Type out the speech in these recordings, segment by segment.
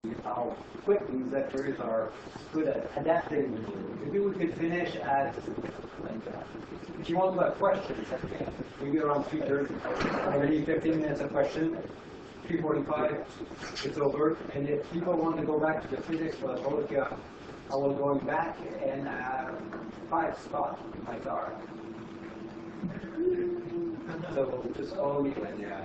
how quick these lecturers are good at adapting. Maybe we could finish at, like, if you want to have questions, maybe around 3:30. Already 15 minutes of question. 3:45, it's over. And if people want to go back to the physics for the Volga, I will go back and 5 spots my car. So just all weekend, yeah.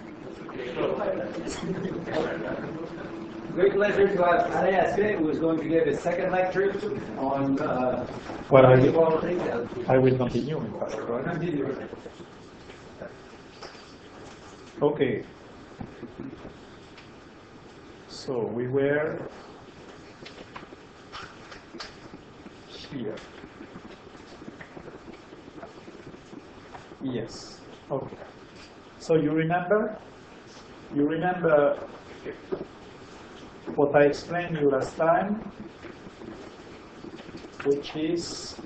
Great pleasure to have Alain Aspect, who is going to give his second lecture on well, I will continue, in fact. Right? Okay. So we were here. Yes. Okay. So you remember what I explained you last time, which is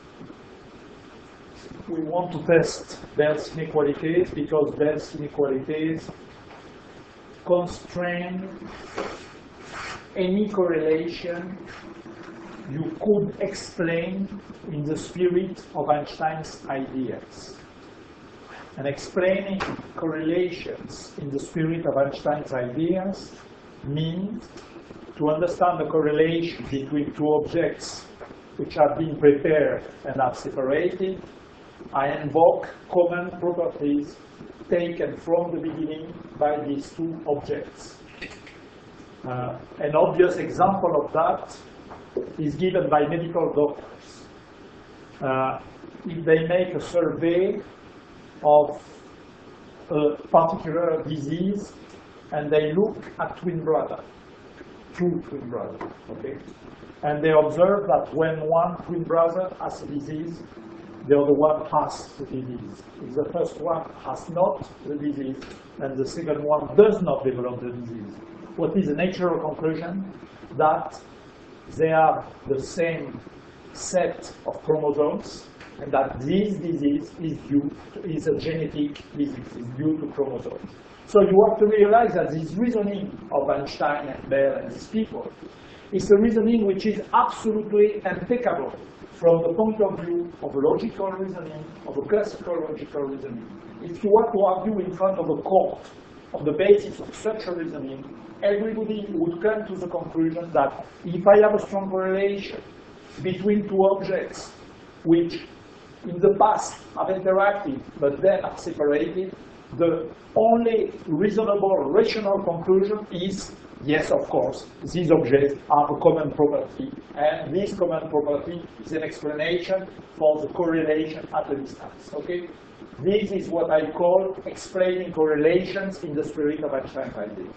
we want to test Bell's inequalities because Bell's inequalities constrain any correlation you could explain in the spirit of Einstein's ideas. And explaining correlations in the spirit of Einstein's ideas means to understand the correlation between two objects which have been prepared and are separated. I invoke common properties taken from the beginning by these two objects. An obvious example of that is given by medical doctors. If they make a survey of a particular disease and they look at two twin brothers, okay? And they observe that when one twin brother has a disease, the other one has the disease. If the first one has not the disease, and the second one does not develop the disease, what is the natural conclusion? That they have the same set of chromosomes, and that this disease is a genetic disease, is due to chromosomes. So you have to realize that this reasoning of Einstein and Bell and these people is a reasoning which is absolutely impeccable from the point of view of logical reasoning, of a classical logical reasoning. If you want to argue in front of a court on the basis of such a reasoning, everybody would come to the conclusion that if I have a strong correlation between two objects which in the past have interacted but then are separated, the only reasonable, rational conclusion is, yes, of course, these objects have a common property, and this common property is an explanation for the correlation at a distance. Okay? This is what I call explaining correlations in the spirit of Einstein's idea.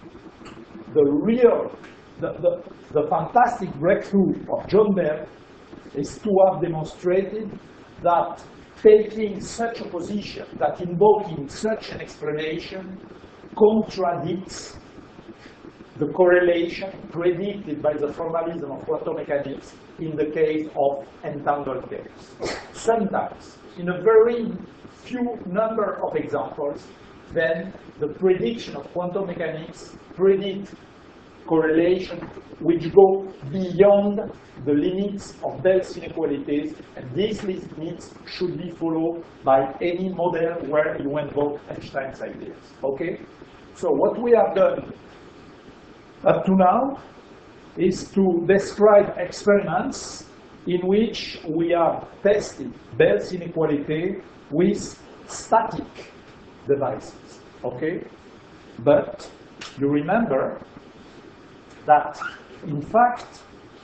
The fantastic breakthrough of John Bell is to have demonstrated that taking such a position, that invoking such an explanation, contradicts the correlation predicted by the formalism of quantum mechanics in the case of entangled pairs. Sometimes, in a very few number of examples, then the prediction of quantum mechanics predict correlation which go beyond the limits of Bell's inequalities, and these limits should be followed by any model where you invoke Einstein's ideas. Okay? So what we have done up to now is to describe experiments in which we have tested Bell's inequality with static devices. Okay? But you remember that, in fact,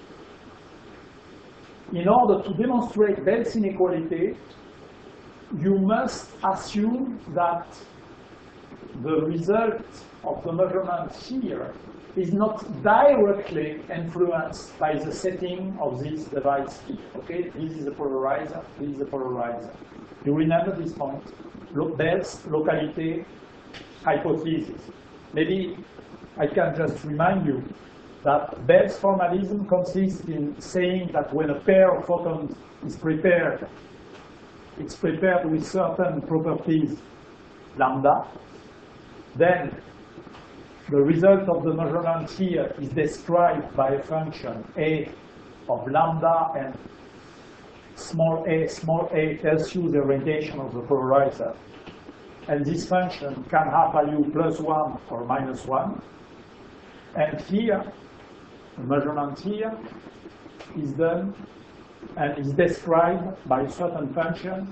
in order to demonstrate Bell's inequality, you must assume that the result of the measurement here is not directly influenced by the setting of this device here. Okay, this is a polarizer, this is a polarizer. You remember this point? Bell's locality hypothesis. Maybe I can just remind you that Bell's formalism consists in saying that when a pair of photons is prepared, it's prepared with certain properties lambda, then the result of the measurement here is described by a function a of lambda, and small a tells you the orientation of the polarizer. And this function can have value +1 or -1. And here, the measurement here is done and is described by a certain function,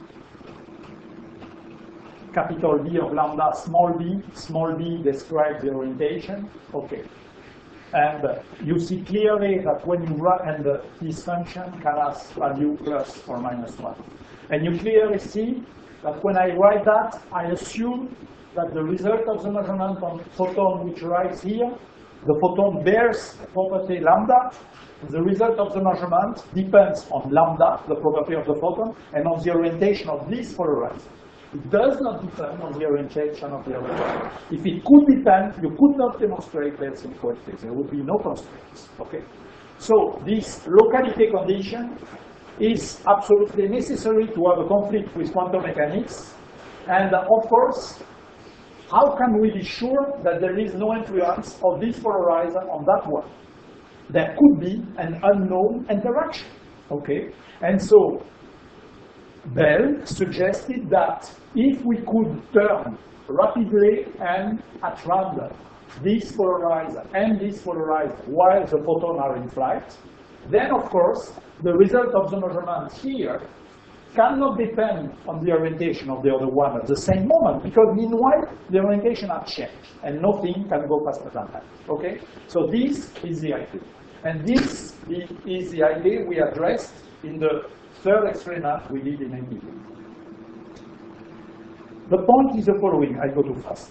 capital B of lambda, small b describes the orientation. Okay. And you see clearly that when you run, and this function can have value + or -1. And you clearly see that when I write that, I assume that the result of the measurement on photon which arrives here, the photon bears property lambda. The result of the measurement depends on lambda, the property of the photon, and on the orientation of this polarizer. It does not depend on the orientation of the other one. If it could depend, you could not demonstrate Lensing quantities. There would be no constraints. Okay. So this locality condition is absolutely necessary to have a conflict with quantum mechanics. And of course, how can we be sure that there is no influence of this polarizer on that one? There could be an unknown interaction. Okay. And so Bell suggested that if we could turn rapidly and at random this polarizer and this polarizer while the photons are in flight, then of course the result of the measurement here cannot depend on the orientation of the other one at the same moment, because meanwhile the orientation has changed and nothing can go faster than that. Okay? So this is the idea. And this is the idea we addressed in the third experiment we did in NDT. The point is the following. I go too fast.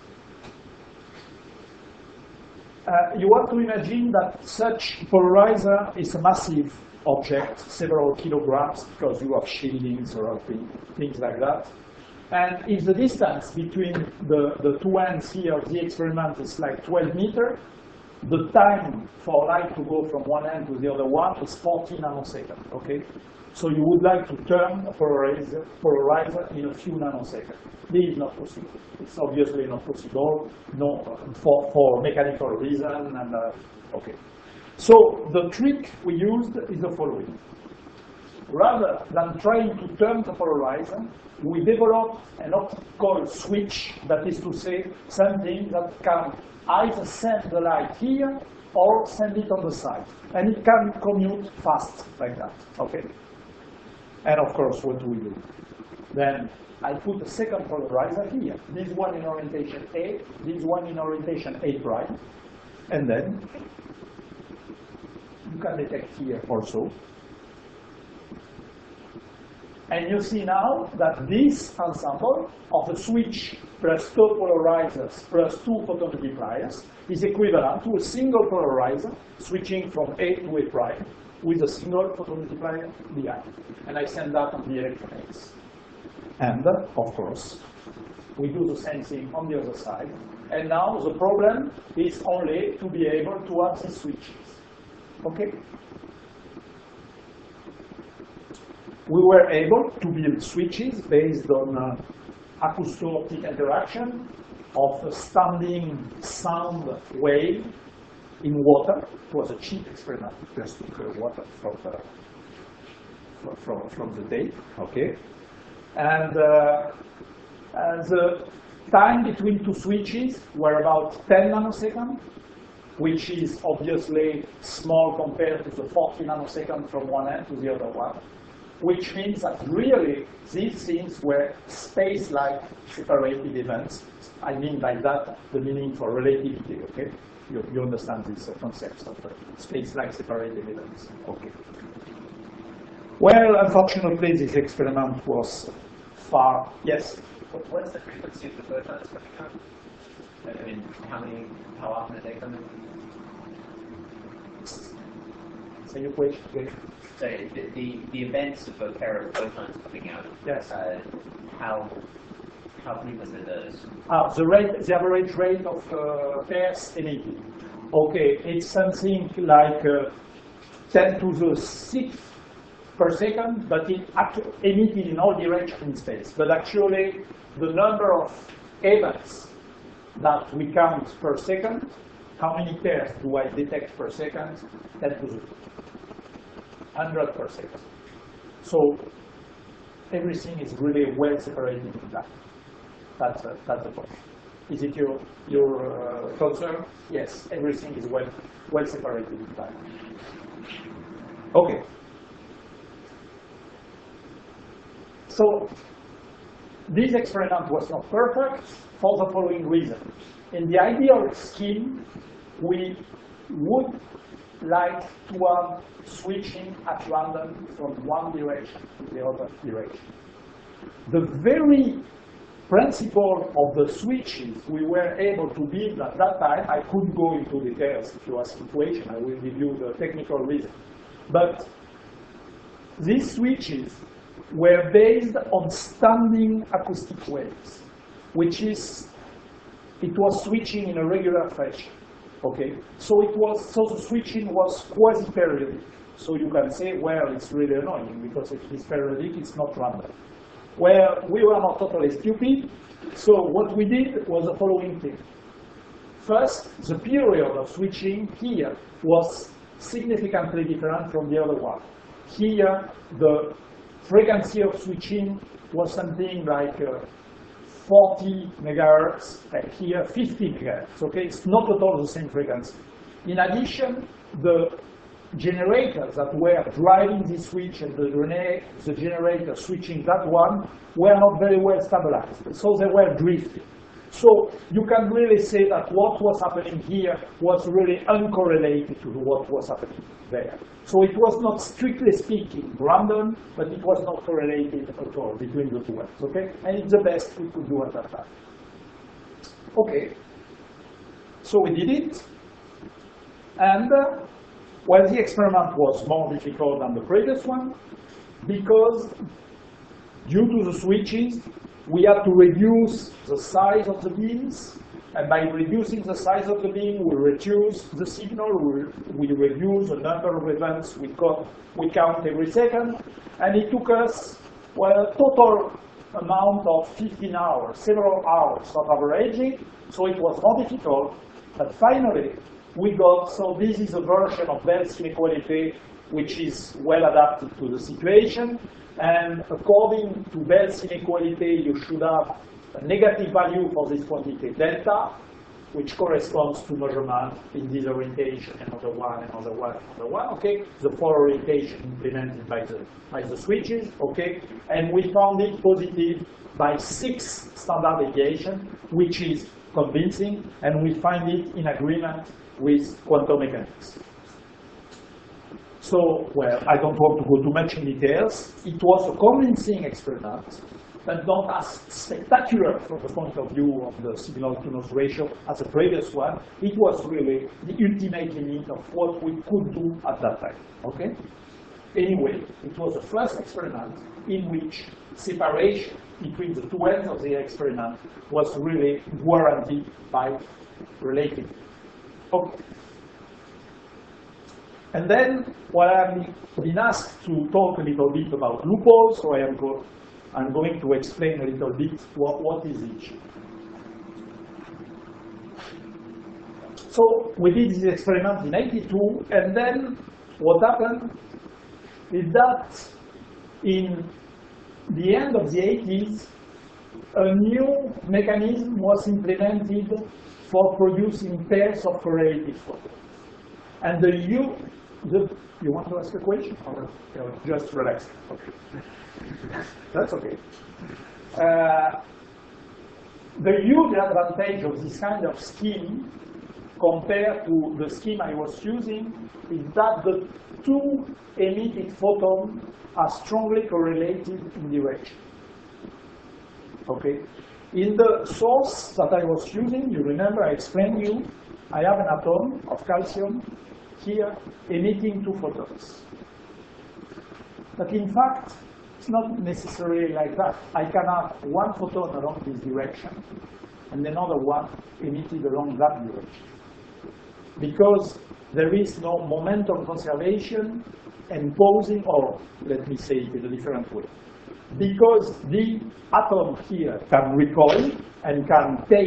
You have to imagine that such polarizer is a massive object, several kilograms, because you have shielding, surrounding, things like that. And if the distance between the two ends here of the experiment is like 12 meters, the time for light to go from one end to the other one is 40 nanoseconds. Okay? So you would like to turn a polarizer in a few nanoseconds. This is not possible. It's obviously not possible, no, for mechanical reason. And okay. So the trick we used is the following. Rather than trying to turn the polarizer, we developed an optical switch, that is to say, something that can either send the light here or send it on the side. And it can commute fast like that. Okay? And of course, what do we do? Then I put a second polarizer here. This one in orientation A, this one in orientation A prime. And then you can detect here also. And you see now that this ensemble of a switch plus two polarizers plus two photomultipliers is equivalent to a single polarizer switching from A to A prime with a single photomultiplier behind. And I send that on the electronics. And of course, we do the same thing on the other side. And now the problem is only to be able to have these switches. Okay? We were able to build switches based on acousto-optic interaction of a standing sound wave in water. It was a cheap experiment, just took water from the tape. Okay, and the time between two switches were about 10 nanoseconds, which is obviously small compared to the 40 nanoseconds from one end to the other one. Which means that really these things were space-like separated events. I mean by that the meaning for relativity, okay? You understand these concepts of space-like separated events, okay? Well, unfortunately, this experiment was far, yes? What is the frequency of the photons coming out? I mean, how often do they come in? Say your question, okay? So the events of a pair of photons coming out. Yes. How frequent are those? The average rate of pairs emitted. Okay, it's something like 10 to the 6th per second, but it emitted in all directions in space. But actually, the number of events that we count per second. How many pairs do I detect per second? 10 to the 100 per second. So everything is really well separated in time. That's the point. Is it your concern? Yes, everything is well separated in time. Okay. So this experiment was not perfect for the following reason. In the ideal scheme, we would like to have switching at random from one direction to the other direction. The very principle of the switches we were able to build at that time, I couldn't go into details if you ask equation, I will give you the technical reason. But these switches were based on standing acoustic waves, which is, it was switching in a regular fashion. Okay, so the switching was quasi-periodic. So you can say, well, it's really annoying because if it's periodic, it's not random. Well, we were not totally stupid. So what we did was the following thing. First, the period of switching here was significantly different from the other one. Here, the frequency of switching was something like 40 megahertz, and here 50 megahertz. Okay, it's not at all the same frequency. In addition, the generators that were driving this switch and the generator switching that one were not very well stabilized, so they were drifting. So you can really say that what was happening here was really uncorrelated to what was happening there. So it was not, strictly speaking, random, but it was not correlated at all between the two ones, okay? And it's the best we could do at that time. Okay, so we did it, and well, the experiment was more difficult than the previous one, because due to the switches, we had to reduce the size of the beams, and by reducing the size of the beam, we reduce the signal, we reduce the number of events we count every second, and it took us, well, a total amount of 15 hours, several hours of averaging, so it was more difficult, but finally, we got, so this is a version of Bell's inequality which is well adapted to the situation. And according to Bell's inequality, you should have a negative value for this quantity delta, which corresponds to measurement in this orientation, another one, another one, another one, okay? The four orientation implemented by the switches, okay? And we found it positive by 6 standard deviation, which is convincing, and we find it in agreement with quantum mechanics. So, well, I don't want to go too much in details. It was a convincing experiment, but not as spectacular from the point of view of the signal-to-noise ratio as the previous one. It was really the ultimate limit of what we could do at that time, okay? Anyway, it was the first experiment in which separation between the two ends of the experiment was really guaranteed by relativity. Okay. And then, well, I've been asked to talk a little bit about loopholes, so I'm going to explain a little bit what is each. So we did this experiment in '82, and then what happened is that in the end of the '80s, a new mechanism was implemented for producing pairs of correlated photons. And you want to ask a question, or just relax? Okay. That's okay. The huge advantage of this kind of scheme compared to the scheme I was using is that the two emitted photons are strongly correlated in direction. Okay. In the source that I was using, you remember I explained you, I have an atom of calcium here emitting 2 photons. But in fact, it's not necessarily like that. I can have 1 photon along this direction and another one emitted along that direction. Because there is no momentum conservation imposing, or let me say it in a different way. Because the atom here can recoil and can take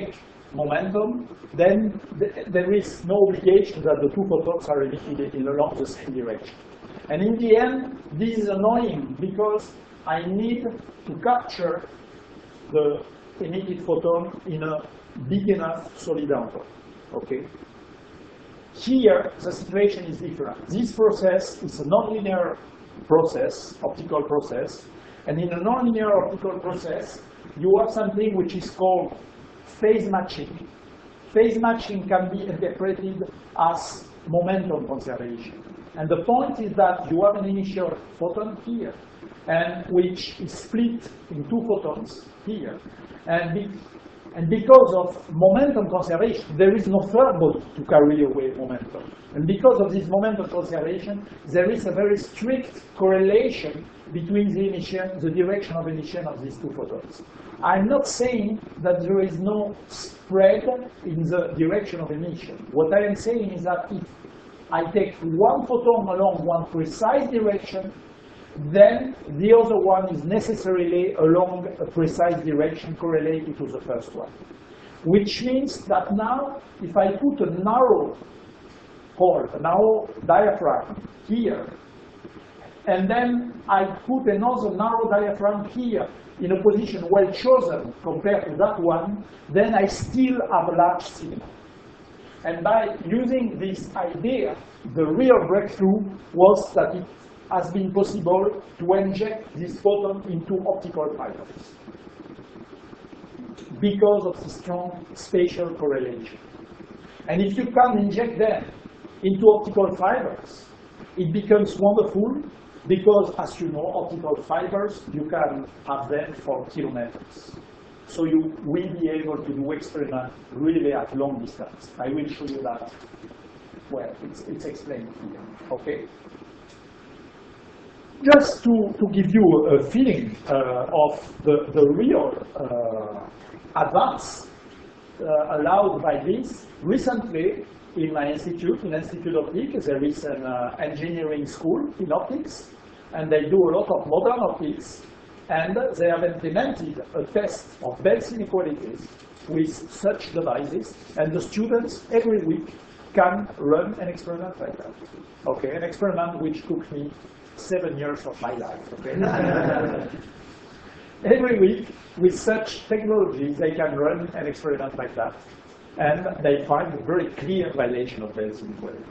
momentum, then there is no obligation that the two photons are emitted along the same direction. And in the end, this is annoying because I need to capture the emitted photon in a big enough solid envelope. Okay? Here, the situation is different. This process is a nonlinear process, optical process, and in a nonlinear optical process, you have something which is called phase matching. Phase matching can be interpreted as momentum conservation. And the point is that you have an initial photon here, and which is split in two photons here. And because of momentum conservation, there is no third body to carry away momentum. And because of this momentum conservation, there is a very strict correlation between the direction of emission of these two photons. I'm not saying that there is no spread in the direction of emission. What I am saying is that if I take one photon along one precise direction, then the other one is necessarily along a precise direction correlated to the first one. Which means that now, if I put a narrow hole, a narrow diaphragm here, and then I put another narrow diaphragm here in a position well chosen compared to that one, then I still have a large signal. And by using this idea, the real breakthrough was that it has been possible to inject this photon into optical fibers because of the strong spatial correlation. And if you can inject them into optical fibers, it becomes wonderful because, as you know, optical fibers, you can have them for kilometers. So you will be able to do experiments really at long distance. I will show you that. Well, it's explained here, okay? Just to give you a feeling of the real advance allowed by this, recently in my institute, in Institute of Optics, there is an engineering school in optics, and they do a lot of modern optics, and they have implemented a test of Bell's inequalities with such devices, and the students every week can run an experiment like that. Okay, an experiment which took me 7 years of my life. Okay? Every week, with such technology, they can run an experiment like that, and they find a very clear violation of Bell's inequality.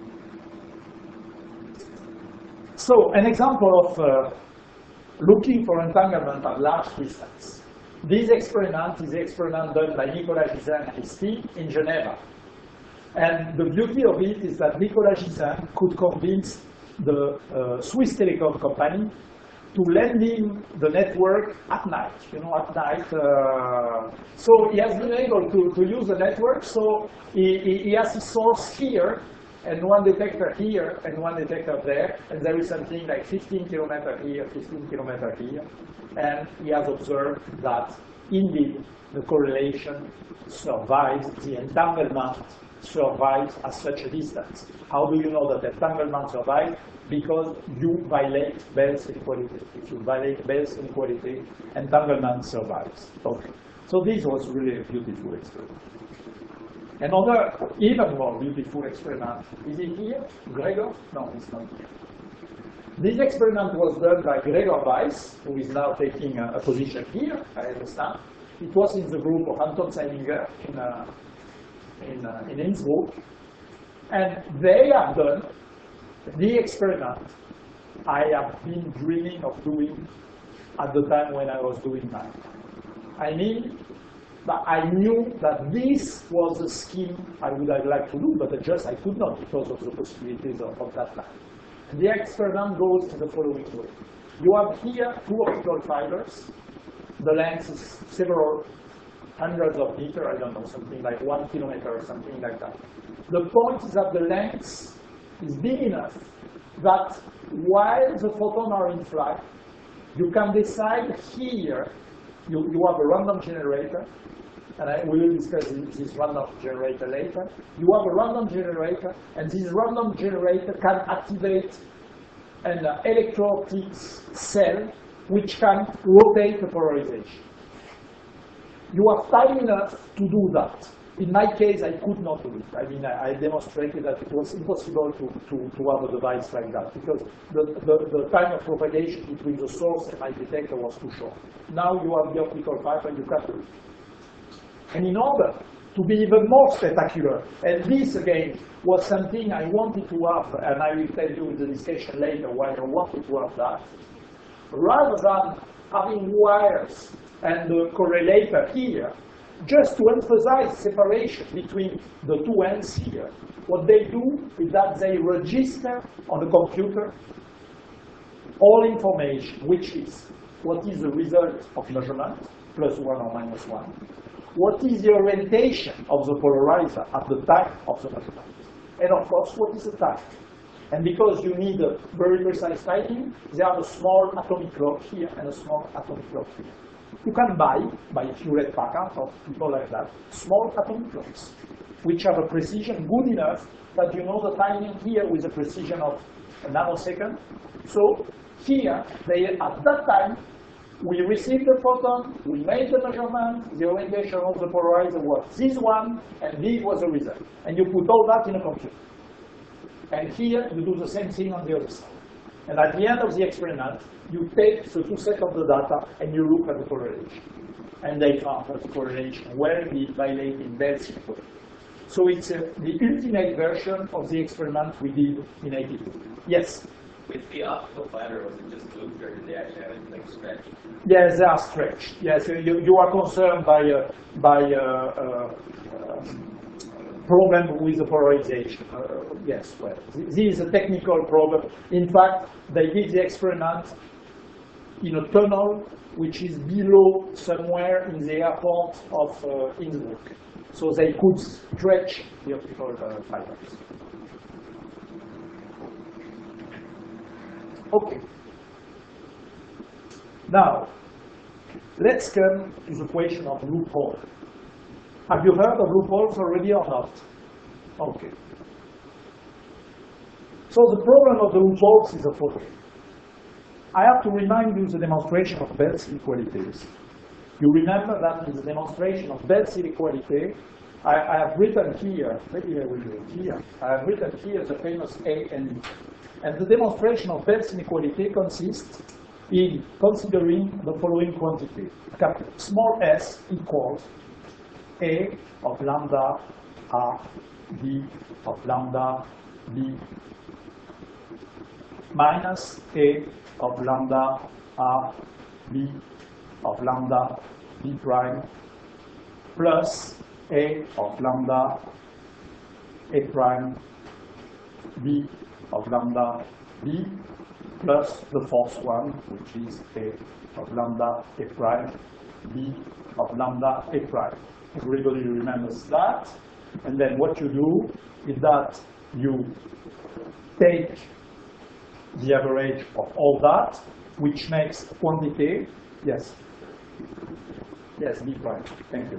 So, an example of looking for entanglement at large distance. This experiment is the experiment done by Nicolas Gisin and his team in Geneva. And the beauty of it is that Nicolas Gisin could convince the Swiss telecom company to lend him the network at night, at night. So he has been able to use the network, so he has his source here, and one detector here, and one detector there, and there is something like 15 kilometers here, 15 kilometers here, and he has observed that indeed the correlation survives, the entanglement survives at such a distance. How do you know that entanglement survives? Because you violate Bell's inequality. If you violate Bell's inequality, entanglement survives. Okay. So this was really a beautiful experiment. Another even more beautiful experiment, is it here? Gregor? No, it's not here. This experiment was done by Gregor Weiss, who is now taking a position here, I understand. It was in the group of Anton Zeilinger in Innsbruck. And they have done the experiment I have been dreaming of doing at the time when I was doing mine. I mean, but I knew that this was a scheme I would have liked to do, but I could not because of the possibilities of that time. And the experiment goes in the following way. You have here two optical fibers. The length is several hundreds of meters, I don't know, something like 1 kilometer or something like that. The point is that the length is big enough that while the photons are in flight, you can decide here, you have a random generator, and we will discuss this random generator later. You have a random generator, and this random generator can activate an electro-optics cell which can rotate the polarization. you have time enough to do that. In my case, I could not do it. I mean, I demonstrated that it was impossible to have a device like that because the time of propagation between the source and my detector was too short. Now you have the optical fiber and you can do it. And in order to be even more spectacular, and this again was something I wanted to have, and I will tell you in the discussion later why I wanted to have that, rather than having wires and the correlator here, just to emphasize separation between the two ends here, what they do is that they register on the computer all information, which is what is the result of measurement, +1 or -1, what is the orientation of the polarizer at the time of the measurement, and of course, what is the time. And because you need a very precise timing, there are a small atomic clock here and a small atomic clock here. You can buy Hewlett-Packard or people like that, small atomic clocks, which have a precision good enough that you know the timing here with a precision of a nanosecond. So here, at that time, we received the photon, we made the measurement, the orientation of the polarizer was this one, and this was the result. And you put all that in a computer. And here, you do the same thing on the other side. And at the end of the experiment, you take the two sets of the data and you look at the correlation. And they found that the correlation were violating Bell's inequality. So it's the ultimate version of the experiment we did in 82. Yes? With the optical fiber, was it just looped, or did they actually have it like stretched? Yes, they are stretched. Yes, you are concerned by problem with the polarization. Yes, well, this is a technical problem. In fact, they did the experiment in a tunnel which is below somewhere in the airport of Innsbruck. So they could stretch the optical fibers. Okay. Now, let's come to the question of loophole. Have you heard of loopholes already or not? Okay. So the problem of the loopholes is the following. I have to remind you the demonstration of Bell's inequalities. You remember that in the demonstration of Bell's inequality, I have written here, maybe I will do it here, I have written here the famous A and B. And the demonstration of Bell's inequality consists in considering the following quantity. Small s equals A of lambda R B of lambda B minus A of lambda R B of lambda B prime plus A of lambda A prime B of lambda B plus the fourth one, which is A of lambda A prime B of lambda A prime. Everybody remembers that. And then what you do is that you take the average of all that, which makes quantity. Yes. Yes, B prime. Thank you.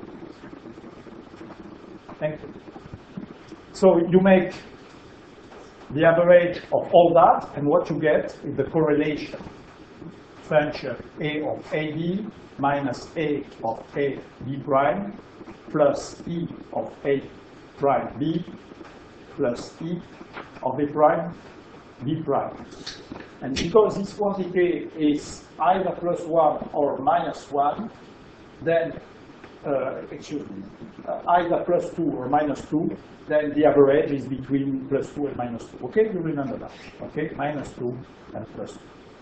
Thank you. So you make the average of all that, and what you get is the correlation function A of AB minus A of A B prime plus E of A prime B plus E of A prime B prime. And because this quantity is either +1 or -1, then, either +2 or -2, then the average is between +2 and -2. Okay, you remember that. Okay, -2 and +2.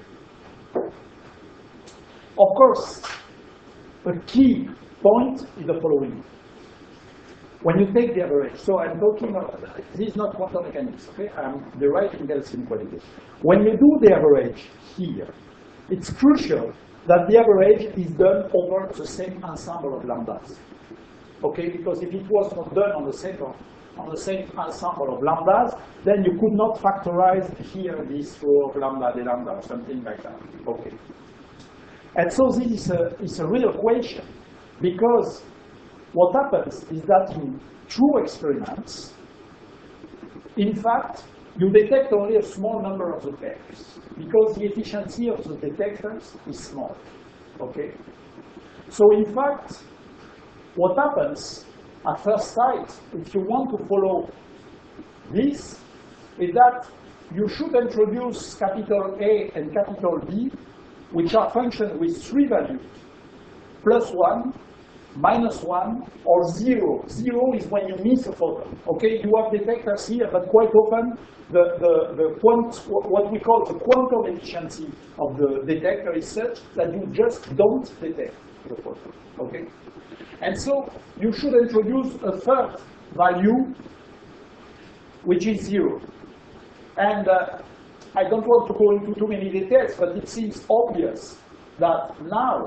Of course, a key point is the following. When you take the average, so I'm talking about, this is not quantum mechanics, okay? I'm deriving Bell's inequality. When you do the average here, it's crucial that the average is done over the same ensemble of lambdas. Okay, because if it was not done on the same ensemble of lambdas, then you could not factorize here this row of lambda de lambda or something like that. Okay. And so this is a real question, because what happens is that in true experiments, in fact, you detect only a small number of the pairs, because the efficiency of the detectors is small. Okay? So in fact, what happens at first sight, if you want to follow this, is that you should introduce capital A and capital B, which are functions with 3 values, +1, -1, or 0. 0 is when you miss a photon. Okay, you have detectors here, but quite often what we call the quantum efficiency of the detector is such that you just don't detect the photon. Okay, and so you should introduce a third value, which is 0. And I don't want to go into too many details, but it seems obvious that now,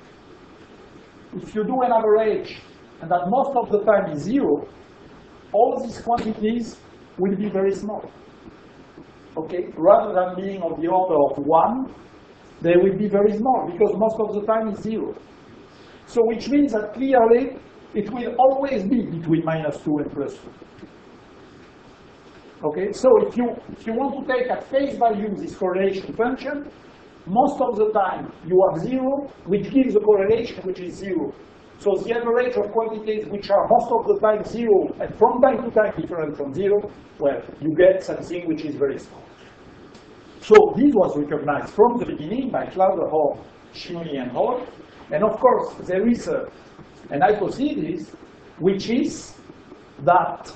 if you do an average, and that most of the time is 0, all these quantities will be very small. Okay? Rather than being of the order of 1, they will be very small, because most of the time is 0. So which means that clearly, it will always be between -2 and +2. Okay, so if you want to take at face value this correlation function, most of the time you have 0, which gives a correlation which is 0. So the average of quantities which are most of the time 0 and from time to time different from 0, well, you get something which is very small. So this was recognized from the beginning by Klauser-Horn, Shimui, and Hall. And of course, there is an hypothesis which is that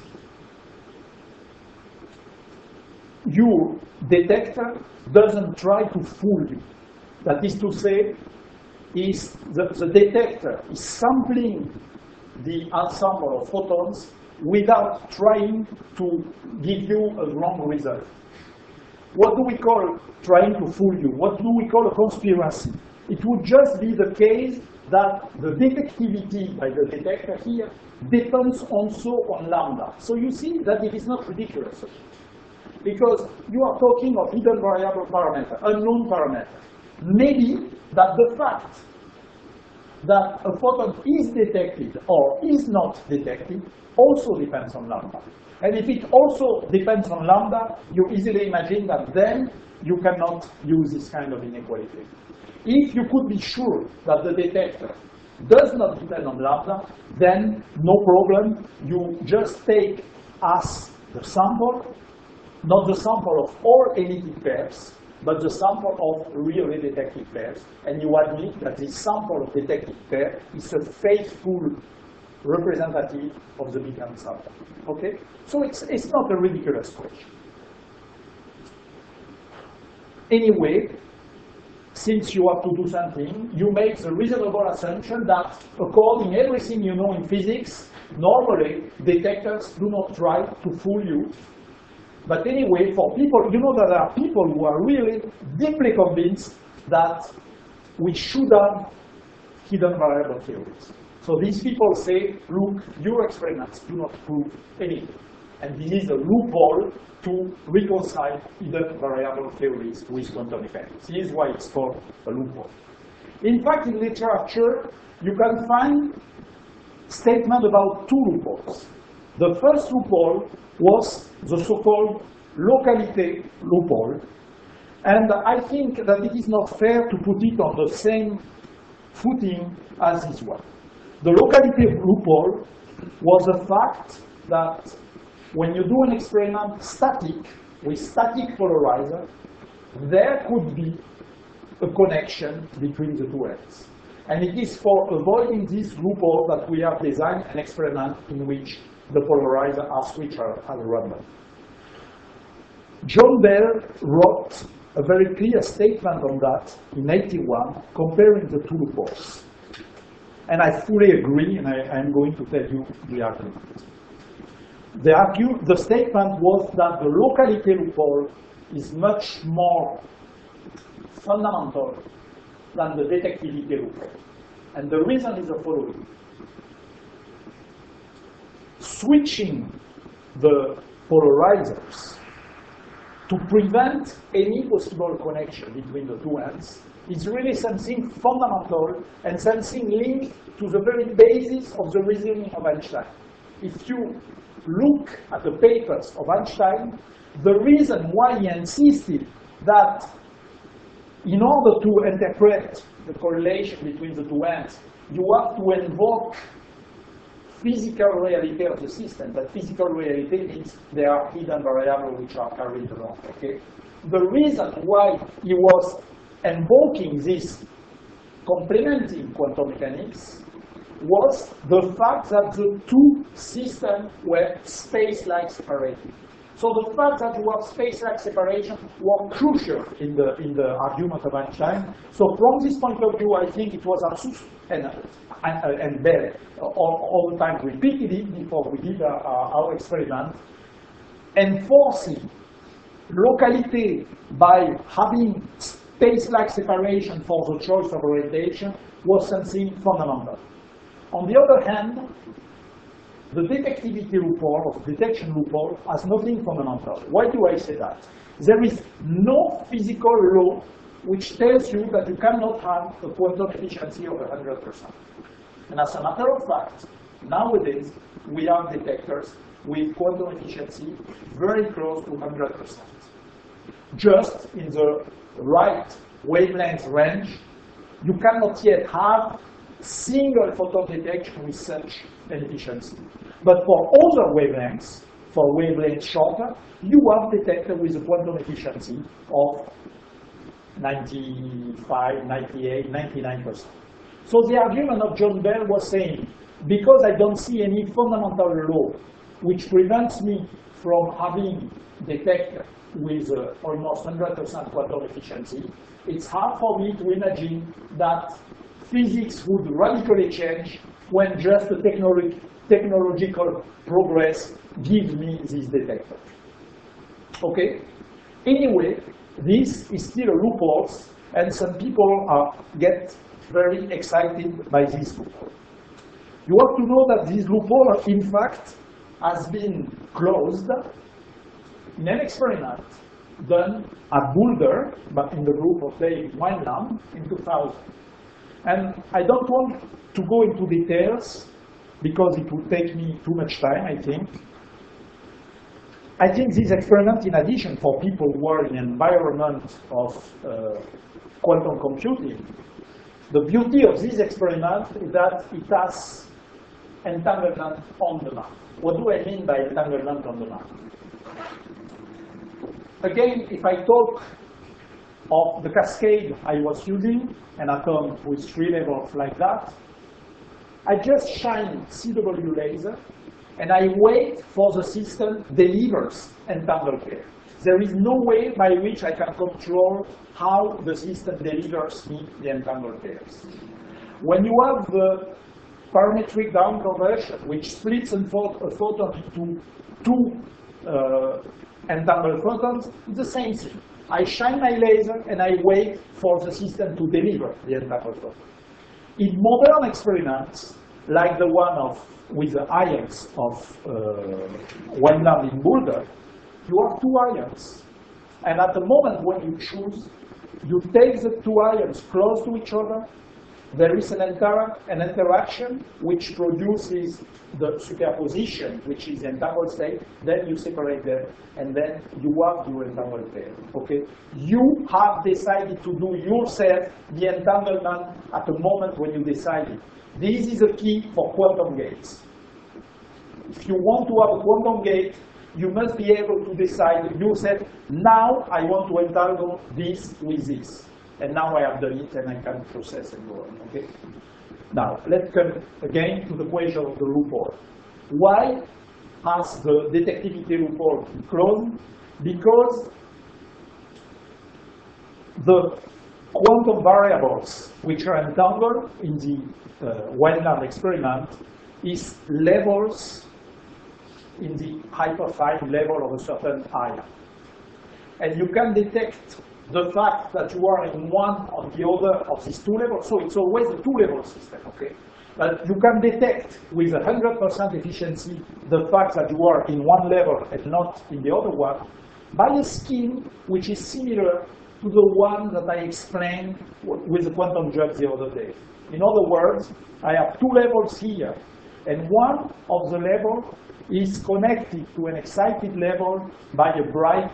your detector doesn't try to fool you. That is to say, the detector is sampling the ensemble of photons without trying to give you a wrong result. What do we call trying to fool you? What do we call a conspiracy? It would just be the case that the detectivity by the detector here depends also on lambda. So you see that it is not ridiculous. Because you are talking of hidden variable parameter, unknown parameter. Maybe that the fact that a photon is detected or is not detected also depends on lambda. And if it also depends on lambda, you easily imagine that then you cannot use this kind of inequality. If you could be sure that the detector does not depend on lambda, then no problem. You just take as the sample, not the sample of all elliptic pairs, but the sample of really detected pairs. And you admit that this sample of detected pair is a faithful representative of the big ensemble. Okay? So it's not a ridiculous question. Anyway, since you have to do something, you make the reasonable assumption that according to everything you know in physics, normally detectors do not try to fool you. But anyway, for people, you know that there are people who are really deeply convinced that we should have hidden variable theories. So these people say, look, your experiments do not prove anything. And this is a loophole to reconcile hidden variable theories with quantum mechanics. This is why it's called a loophole. In fact, in literature, you can find statements about 2 loopholes. The first loophole was the so-called localité loophole. And I think that it is not fair to put it on the same footing as this one. The localité loophole was the fact that when you do an experiment static, with static polarizer, there could be a connection between the two ends. And it is for avoiding this loophole that we have designed an experiment in which the polarizer are switched as random. John Bell wrote a very clear statement on that in '81, comparing the 2 loopholes. And I fully agree, and I'm going to tell you the argument. The statement was that the localité loophole is much more fundamental than the detectivity loophole. And the reason is the following. Switching the polarizers to prevent any possible connection between the two ends is really something fundamental and something linked to the very basis of the reasoning of Einstein. If you look at the papers of Einstein, the reason why he insisted that in order to interpret the correlation between the two ends, you have to invoke physical reality of the system. But physical reality means there are hidden variables which are carried along. Okay? The reason why he was invoking this complementing quantum mechanics was the fact that the two systems were space-like separated. So the fact that you have space-like separation was crucial in the argument of Einstein. So from this point of view, I think it was Arsus and Bell all the time repeated it before we did our experiment, enforcing locality by having space-like separation for the choice of orientation was something fundamental. On the other hand, the detectivity loophole, or detection loophole, has nothing fundamental. Why do I say that? There is no physical law which tells you that you cannot have a quantum efficiency of 100%. And as a matter of fact, nowadays, we have detectors with quantum efficiency very close to 100%. Just in the right wavelength range, you cannot yet have single photon detection with such an efficiency. But for other wavelengths, for wavelengths shorter, you have detector with a quantum efficiency of 95, 98, 99%. So the argument of John Bell was saying, because I don't see any fundamental law which prevents me from having detector with almost 100% quantum efficiency, it's hard for me to imagine that physics would radically change when just the technological progress gives me this detector. Okay? Anyway, this is still a loophole, and some people get very excited by this loophole. You have to know that this loophole, in fact, has been closed in an experiment done at Boulder, but in the group of David Wineland in 2000. And I don't want to go into details because it would take me too much time, I think. I think this experiment, in addition for people who are in an environment of quantum computing, the beauty of this experiment is that it has entanglement on the map. What do I mean by entanglement on the map? Again, if I talk of the cascade I was using, an atom with 3 levels like that, I just shine CW laser, and I wait for the system delivers entangled pair. There is no way by which I can control how the system delivers me the entangled pairs. When you have the parametric down conversion, which splits a photon into 2 entangled photons, it's the same thing. I shine my laser and I wait for the system to deliver the entangled photon. In modern experiments, like the one with the ions of Wineland in Boulder, you have 2 ions. And at the moment when you choose, you take the 2 ions close to each other. There is an interaction which produces the superposition, which is the entangled state. Then you separate them, and then you have your entangled pair. Okay? You have decided to do yourself the entanglement at the moment when you decided. This is a key for quantum gates. If you want to have a quantum gate, you must be able to decide yourself, now I want to entangle this with this. And now I have done it and I can process and go on. Okay? Now, let's come again to the question of the loophole. Why has the detectivity loophole closed? Because the quantum variables which are entangled in the Wineland experiment is levels in the hyperfine level of a certain ion. And you can detect the fact that you are in one or the other of these 2 levels. So it's always a 2-level system, okay? But you can detect with 100% efficiency the fact that you are in one level and not in the other one by a scheme which is similar to the one that I explained with the quantum jump the other day. In other words, I have 2 levels here, and one of the levels is connected to an excited level by a bright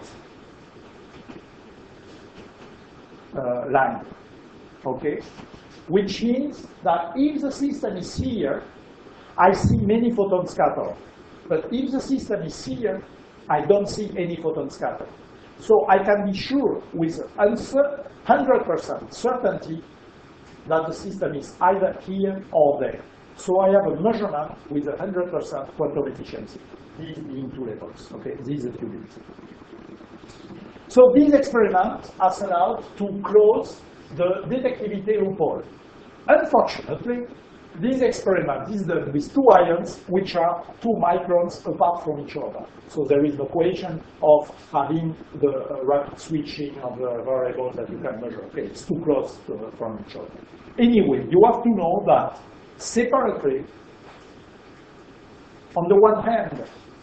line, okay? Which means that if the system is here, I see many photons scattered. But if the system is here, I don't see any photon scattered. So I can be sure with 100% certainty that the system is either here or there. So I have a measurement with 100% quantum efficiency. These being two levels. Okay, these are two bits. So these experiments are set out to close the detectivity loophole. Unfortunately, these experiments is done with two ions which are 2 microns apart from each other. So there is no question of having the rapid switching of the variables that you can measure. Okay, it's too close from each other. Anyway, you have to know that separately, on the one hand,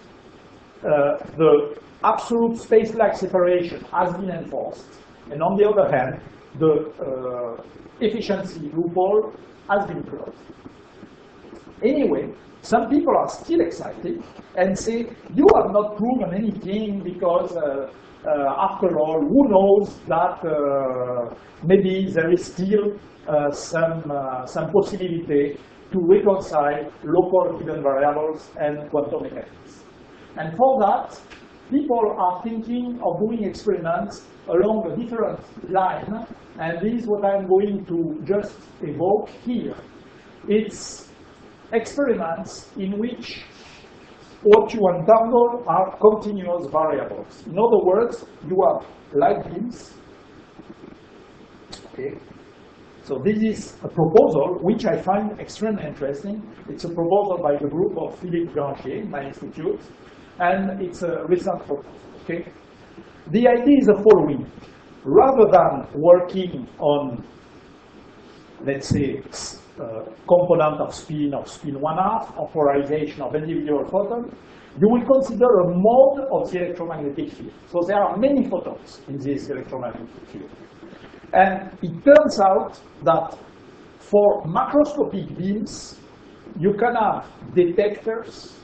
the absolute space-like separation has been enforced, and on the other hand, the efficiency loophole has been closed. Anyway, some people are still excited and say, you have not proven anything because, after all, who knows that maybe there is still some possibility to reconcile local hidden variables and quantum mechanics. And for that, people are thinking of doing experiments along a different line, and this is what I'm going to just evoke here. It's experiments in which what you untangle are continuous variables. In other words, you have light beams. Okay. So this is a proposal which I find extremely interesting. It's a proposal by the group of Philippe Gangier in my institute, and it's a recent proposal. Okay. The idea is the following. Rather than working on, let's say, component of spin 1/2, or polarization of individual photons, you will consider a mode of the electromagnetic field. So there are many photons in this electromagnetic field. And it turns out that for macroscopic beams, you can have detectors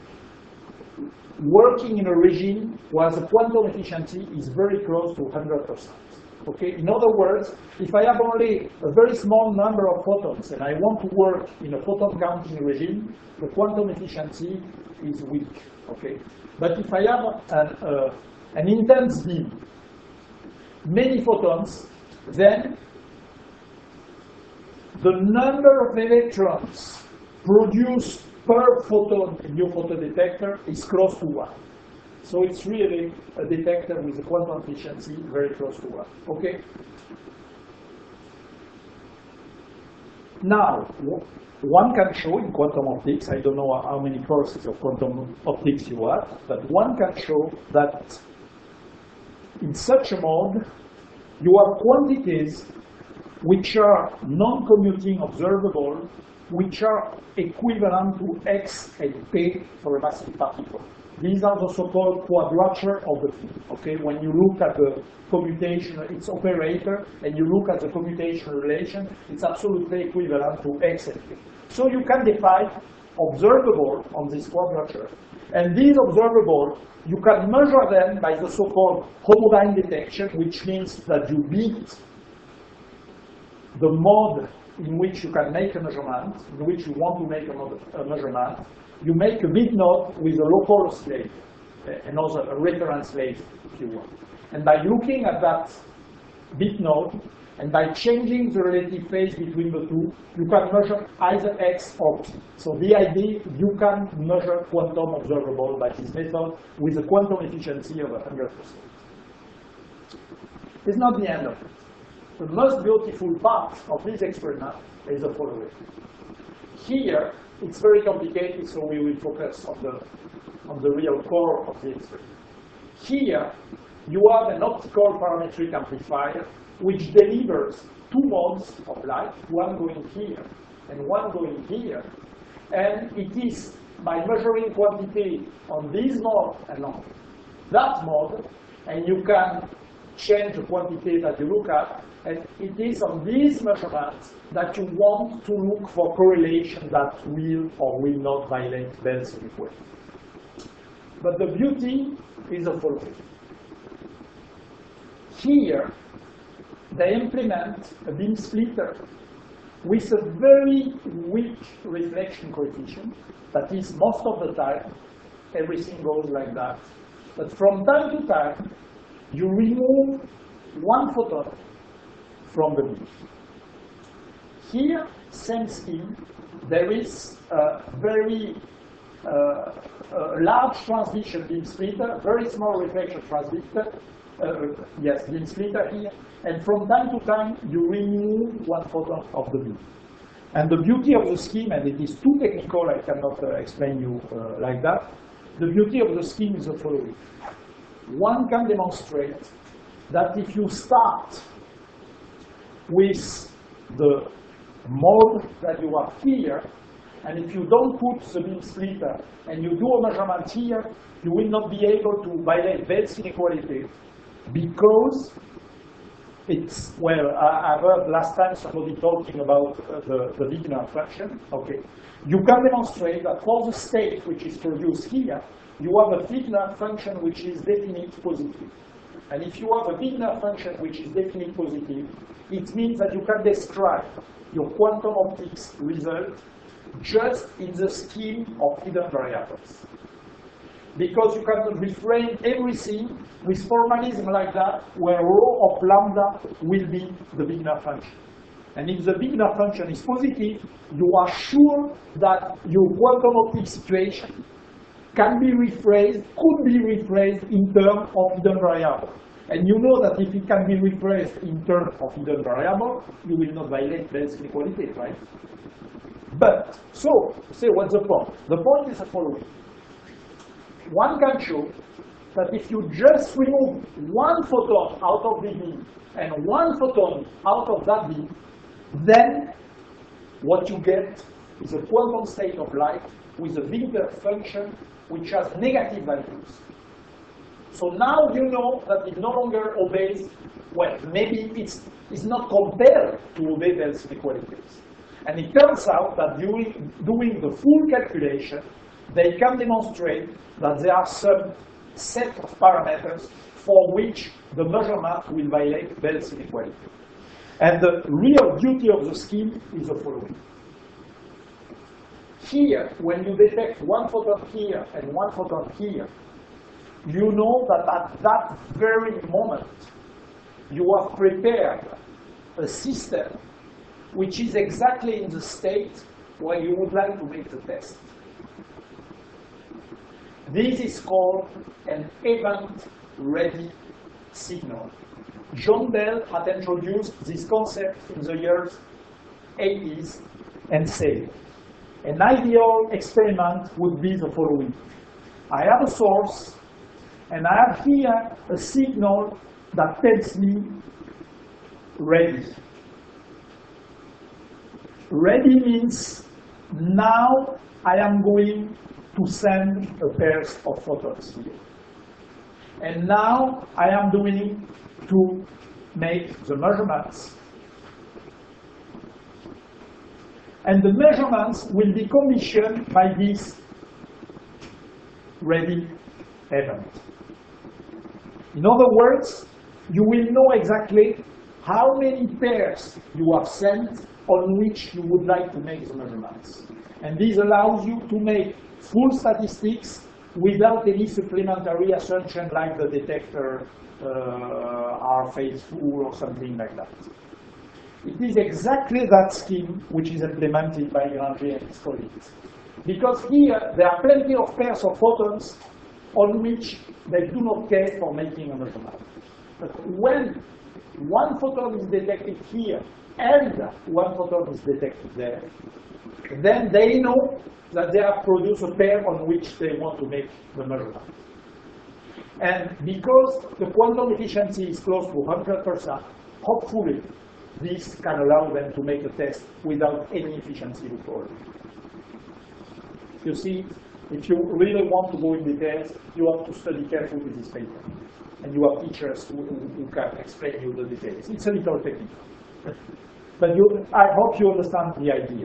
working in a regime where the quantum efficiency is very close to 100%. Okay? In other words, if I have only a very small number of photons and I want to work in a photon counting regime, the quantum efficiency is weak. Okay? But if I have an intense beam, many photons, then the number of electrons produced per photon in your photodetector is close to 1. So it's really a detector with a quantum efficiency very close to 1. Okay? Now, one can show in quantum optics, I don't know how many courses of quantum optics you have, but one can show that in such a mode, you have quantities which are non-commuting observable, which are equivalent to x and p for a massive particle. These are the so-called quadrature of the field. Okay, when you look at the commutation, its operator, and you look at the commutation relation, it's absolutely equivalent to x and p. So you can define observable on this quadrature. And these observable, you can measure them by the so-called homodyne detection, which means that you beat the mode in which you can make a measurement, in which you want to make a measurement. You make a bit node with a local slave, a reference slave, if you want. And by looking at that bit node, and by changing the relative phase between the two, you can measure either x or p. So the idea, you can measure quantum observable by this method with a quantum efficiency of 100%. It's not the end of it. The most beautiful part of this experiment is the following. Here, it's very complicated, so we will focus on the real core of the experiment. Here, you have an optical parametric amplifier which delivers 2 modes of light, one going here and one going here. And it is by measuring quantity on this mode and on that mode, and you can change the quantity that you look at, and it is on these measurements that you want to look for correlation that will or will not violate Bell's equation. But the beauty is the following. Here, they implement a beam splitter with a very weak reflection coefficient. That is, most of the time, everything goes like that. But from time to time, you remove one photon from the beam. Here, same scheme, there is a very large transmission beam splitter, very small reflection transmitter, beam splitter here, and from time to time you remove one photon of the beam. And the beauty of the scheme, and it is too technical, I cannot explain you like that, the beauty of the scheme is the following. One can demonstrate that if you start with the mode that you have here, and if you don't put the beam splitter and you do a measurement here, you will not be able to violate Bell's inequality because it's, well, I heard last time somebody talking about the Wigner function. Okay. You can demonstrate that for the state which is produced here, you have a Wigner function which is definite positive. And if you have a Wigner function which is definite positive, it means that you can describe your quantum optics result just in the scheme of hidden variables. Because you can reframe everything with formalism like that, where rho of lambda will be the Wigner function. And if the Wigner function is positive, you are sure that your quantum optic situation can be rephrased, could be rephrased in terms of hidden variable. And you know that if it can be rephrased in terms of hidden variable, you will not violate Bell's inequality, right? But, so, say what's the point? The point is the following. One can show that if you just remove one photon out of the beam and one photon out of that beam, then what you get is a quantum state of light with a Wigner function which has negative values. So now you know that it no longer obeys, well, maybe it's not compelled to obey Bell's inequalities. And it turns out that during doing the full calculation, they can demonstrate that there are some set of parameters for which the measurement will violate Bell's inequality. And the real beauty of the scheme is the following. Here, when you detect one photon here and one photon here, you know that at that very moment, you have prepared a system which is exactly in the state where you would like to make the test. This is called an event-ready signal. John Bell had introduced this concept in the years 80s and said, an ideal experiment would be the following. I have a source, and I have here a signal that tells me ready. Ready means now I am going to send a pair of photons here. And now I am doing to make the measurements. And the measurements will be commissioned by this ready event. In other words, you will know exactly how many pairs you have sent on which you would like to make the measurements. And this allows you to make full statistics without any supplementary assumption like the detector are faithful or something like that. It is exactly that scheme which is implemented by Granger and his colleagues. Because here there are plenty of pairs of photons on which they do not care for making a measurement. But when one photon is detected here and one photon is detected there, then they know that they have produced a pair on which they want to make the measurement. And because the quantum efficiency is close to 100%, hopefully this can allow them to make a test without any efficiency loophole. You see, if you really want to go in details, you have to study carefully this paper. And you have teachers who can explain you the details. It's a little technical. But I hope you understand the idea.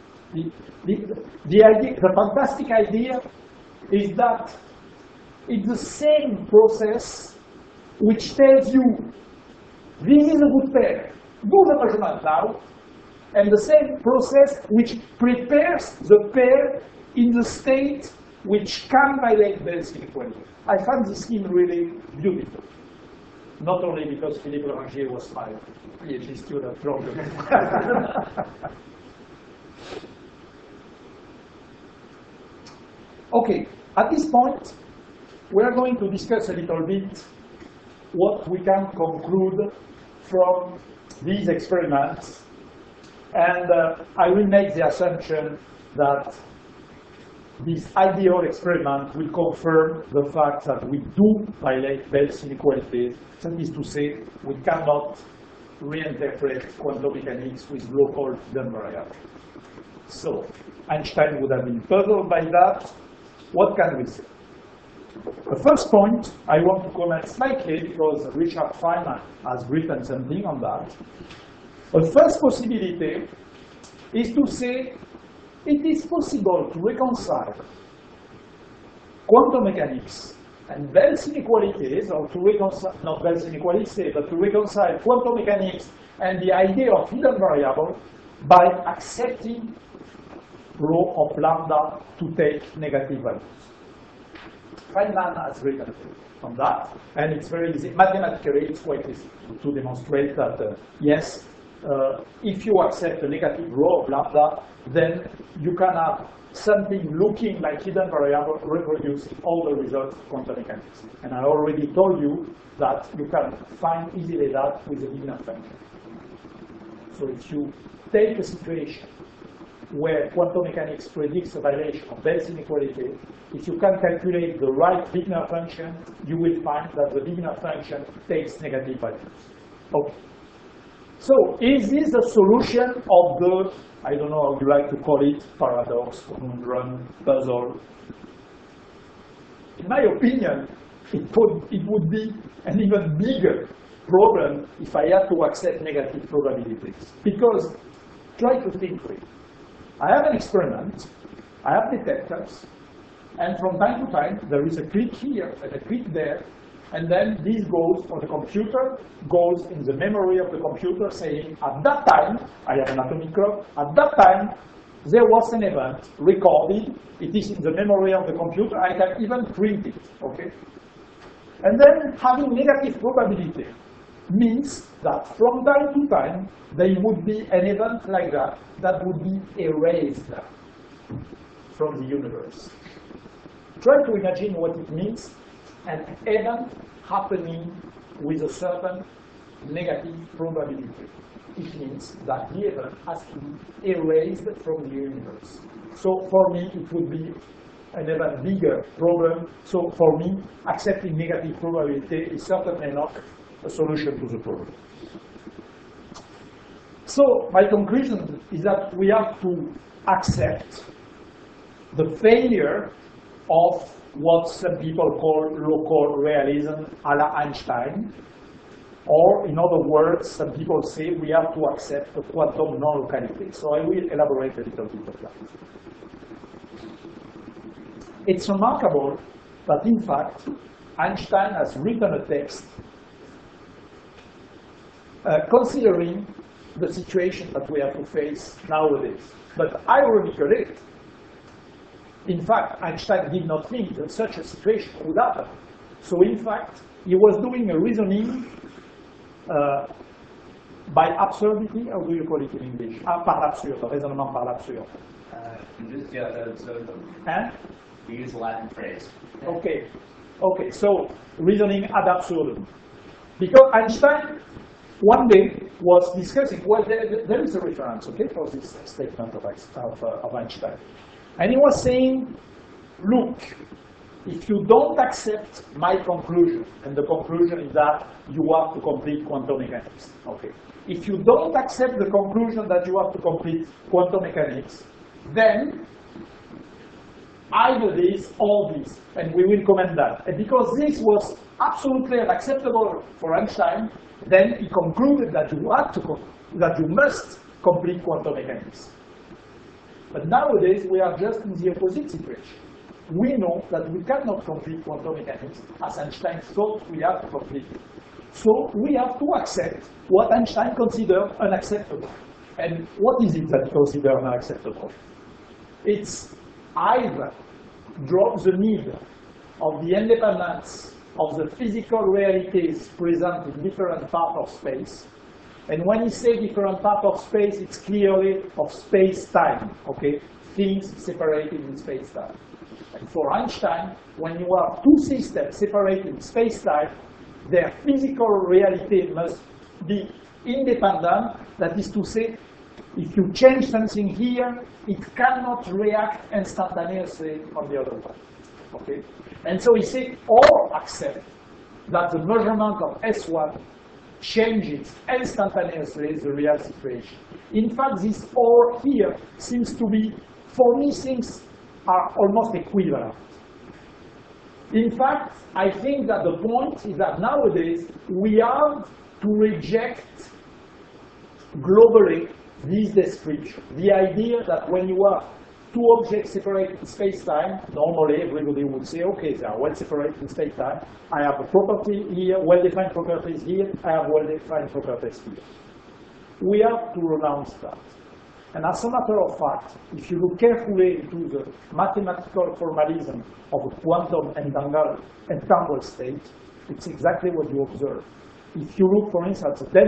The idea, the fantastic idea is that it's the same process which tells you, this is a good pair. Do the measurement now, and the same process which prepares the pair in the state which can violate Bell's inequality. I find this scheme really beautiful. Not only because Philippe Lorangier was my PhD student from the Okay, at this point, we are going to discuss a little bit what we can conclude from these experiments. And I will make the assumption that this ideal experiment will confirm the fact that we do violate Bell's inequalities. That is to say, we cannot reinterpret quantum mechanics with local hidden variables. So Einstein would have been puzzled by that. What can we say? The first point I want to comment slightly, because Richard Feynman has written something on that. The first possibility is to say it is possible to reconcile quantum mechanics and Bell's inequalities, or to reconcile, not Bell's inequalities, but to reconcile quantum mechanics and the idea of hidden variable by accepting rho of lambda to take negative values. Feynman has written on that, and it's very easy. Mathematically, it's quite easy to demonstrate that, yes, if you accept a negative rho of lambda, then you can have something looking like hidden variable reproduce all the results of quantum mechanics. And I already told you that you can find easily that with a Wigner function. So if you take a situation where quantum mechanics predicts a violation of Bell's inequality, if you can calculate the right Wigner function, you will find that the Wigner function takes negative values. Okay. So is this the solution of the, I don't know how you like to call it, paradox, conundrum, puzzle? In my opinion, it would be an even bigger problem if I had to accept negative probabilities. Because, try to think through it. I have an experiment, I have detectors, and from time to time there is a click here and a click there, and then this goes on the computer, goes in the memory of the computer saying, at that time, I have an atomic clock, at that time there was an event recorded, it is in the memory of the computer, I can even print it, okay? And then having negative probability means that from time to time there would be an event like that that would be erased from the universe. Try to imagine what it means, an event happening with a certain negative probability. It means that the event has to be erased from the universe. So for me, it would be an even bigger problem. So for me, accepting negative probability is certainly not a solution to the problem. So my conclusion is that we have to accept the failure of what some people call local realism a la Einstein, or in other words, some people say we have to accept the quantum non-locality. So I will elaborate a little bit of that. It's remarkable that, in fact, Einstein has written a text considering the situation that we have to face nowadays. But ironically, in fact, Einstein did not think that such a situation would happen. So in fact, he was doing a reasoning by absurdity, how do you call it in English? Par l'absurde, raisonnement par l'absurde. We use the Latin phrase. Okay, okay, so reasoning ad absurdum. Because Einstein, one day, was discussing, well, there is a reference, okay, for this statement of Einstein. And he was saying, look, if you don't accept my conclusion, and the conclusion is that you have to complete quantum mechanics, okay. If you don't accept the conclusion that you have to complete quantum mechanics, then either this or this, and we will comment that. And because this was absolutely unacceptable for Einstein, then he concluded that you must complete quantum mechanics. But nowadays, we are just in the opposite situation. We know that we cannot complete quantum mechanics as Einstein thought we have to complete it. So we have to accept what Einstein considered unacceptable. And what is it that you consider unacceptable? It's either drop the need of the independence of the physical realities present in different parts of space. And when you say different parts of space, it's clearly of space-time, okay? Things separated in space-time. And for Einstein, when you have two systems separated in space-time, their physical reality must be independent. That is to say, if you change something here, it cannot react instantaneously on the other one. Okay? And so we say, or accept that the measurement of S1 changes instantaneously the real situation. In fact, this or here seems to be, for me, things are almost equivalent. In fact, I think that the point is that nowadays we have to reject globally this description. The idea that when you have two objects separated in space-time, normally everybody would say, okay, they are well separated in space-time. I have a property here, well-defined properties here, I have well-defined properties here. We have to renounce that. And as a matter of fact, if you look carefully into the mathematical formalism of a quantum entangled state, it's exactly what you observe. If you look, for instance, at the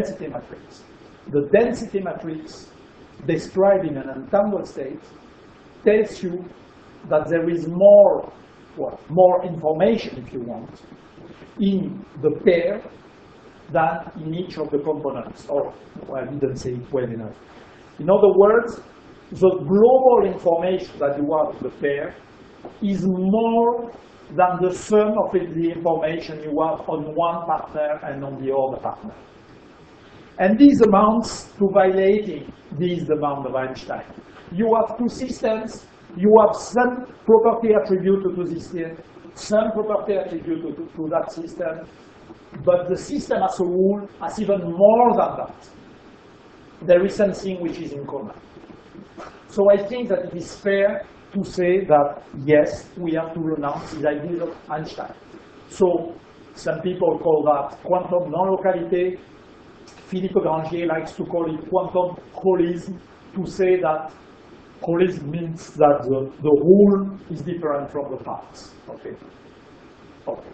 density matrix described in an entangled state tells you that there is more information, if you want, in the pair than in each of the components. Or, well, I didn't say it well enough. In other words, the global information that you have in the pair is more than the sum of the information you have on one partner and on the other partner. And this amounts to violating this demand of Einstein. You have two systems, you have some property attributed to this system, some property attributed to that system, but the system as a whole has even more than that. There is something which is in common. So I think that it is fair to say that, yes, we have to renounce these ideas of Einstein. So some people call that quantum non-locality. Philippe Grangier likes to call it quantum holism, to say that holism means that the whole is different from the parts. Okay. Okay.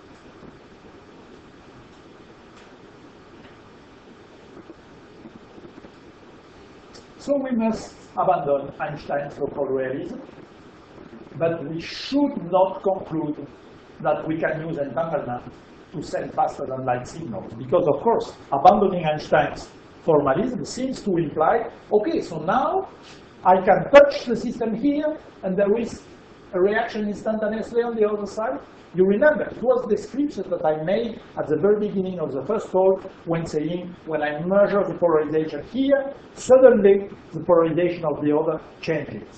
So we must abandon Einstein's local realism, but we should not conclude that we can use entanglement to send faster than light signals. Because, of course, abandoning Einstein's formalism seems to imply, okay, so now I can touch the system here, and there is a reaction instantaneously on the other side. You remember, it was the description that I made at the very beginning of the first talk when saying, when I measure the polarization here, suddenly the polarization of the other changes.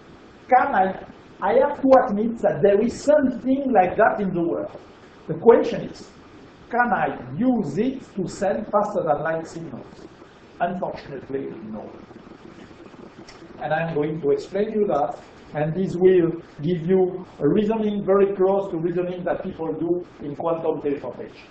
I have to admit that there is something like that in the world. The question is, can I use it to send faster than light signals? Unfortunately, no. And I'm going to explain you that. And this will give you a reasoning very close to reasoning that people do in quantum teleportation.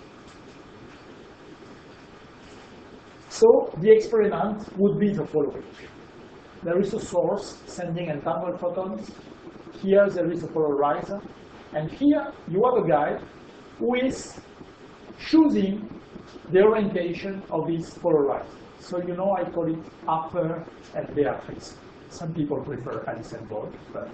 So the experiment would be the following. There is a source sending entangled photons. Here there is a polarizer. And here you have a guy who is choosing the orientation of this polarizer. So you know I call it Harper and Beatrice. Some people prefer Alice and Bob, but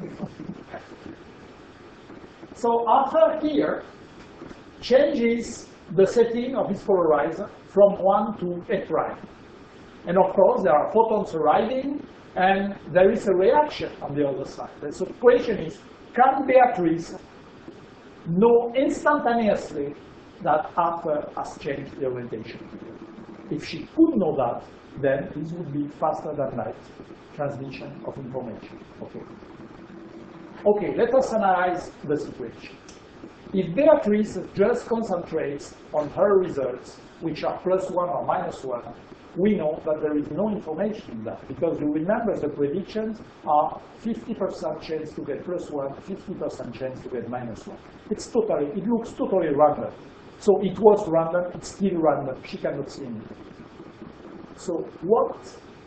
so Arthur here changes the setting of his polarizer from 1 to A prime. And of course, there are photons arriving, and there is a reaction on the other side. And so the question is, can Beatrice know instantaneously that Arthur has changed the orientation? If she could know that, then this would be faster than light transmission of information. Okay. Okay, let us analyze the situation. If Beatrice just concentrates on her results, which are +1 or -1, we know that there is no information in that, because you remember the predictions are 50% chance to get +1, 50% chance to get -1. It looks totally random. So it was random, it's still random, she cannot see anything. So what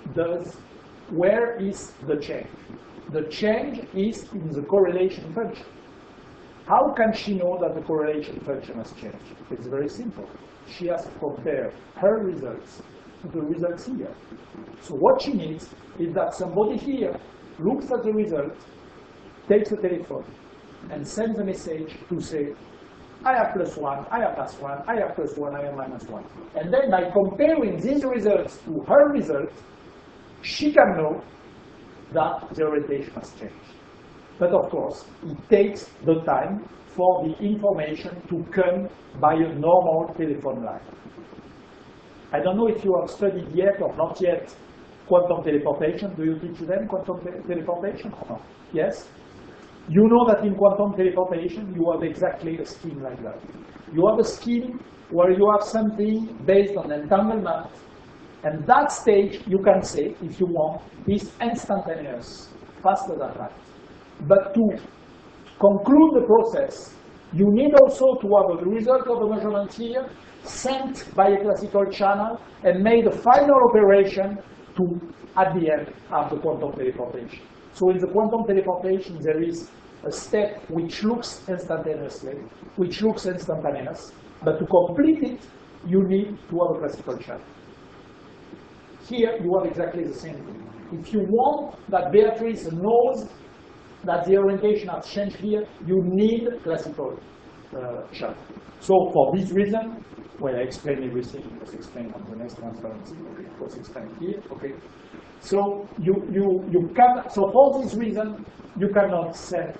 where is the change? The change is in the correlation function. How can she know that the correlation function has changed? It's very simple. She has to compare her results to the results here. So what she needs is that somebody here looks at the result, takes a telephone, and sends a message to say, I have +1, I have +1, I have +1, I have -1. And then by comparing these results to her result, she can know that the orientation has changed. But of course, it takes the time for the information to come by a normal telephone line. I don't know if you have studied yet or not yet quantum teleportation. Do you teach them quantum teleportation or not? Yes? You know that in quantum teleportation, you have exactly a scheme like that. You have a scheme where you have something based on entanglement, and that stage, you can say, if you want, is instantaneous, faster than light. But to conclude the process, you need also to have a result of the measurement here, sent by a classical channel, and made a final operation to, at the end, have the quantum teleportation. So in the quantum teleportation, there is a step which looks instantaneously, which looks instantaneous, but to complete it, you need to have a classical channel. Here, you have exactly the same thing. If you want that Beatrice knows that the orientation has changed here, you need classical channel. So for this reason, well, I explained everything. It was explained on the next transparency. Okay, it was explained here. Okay. So so for this reason, you cannot send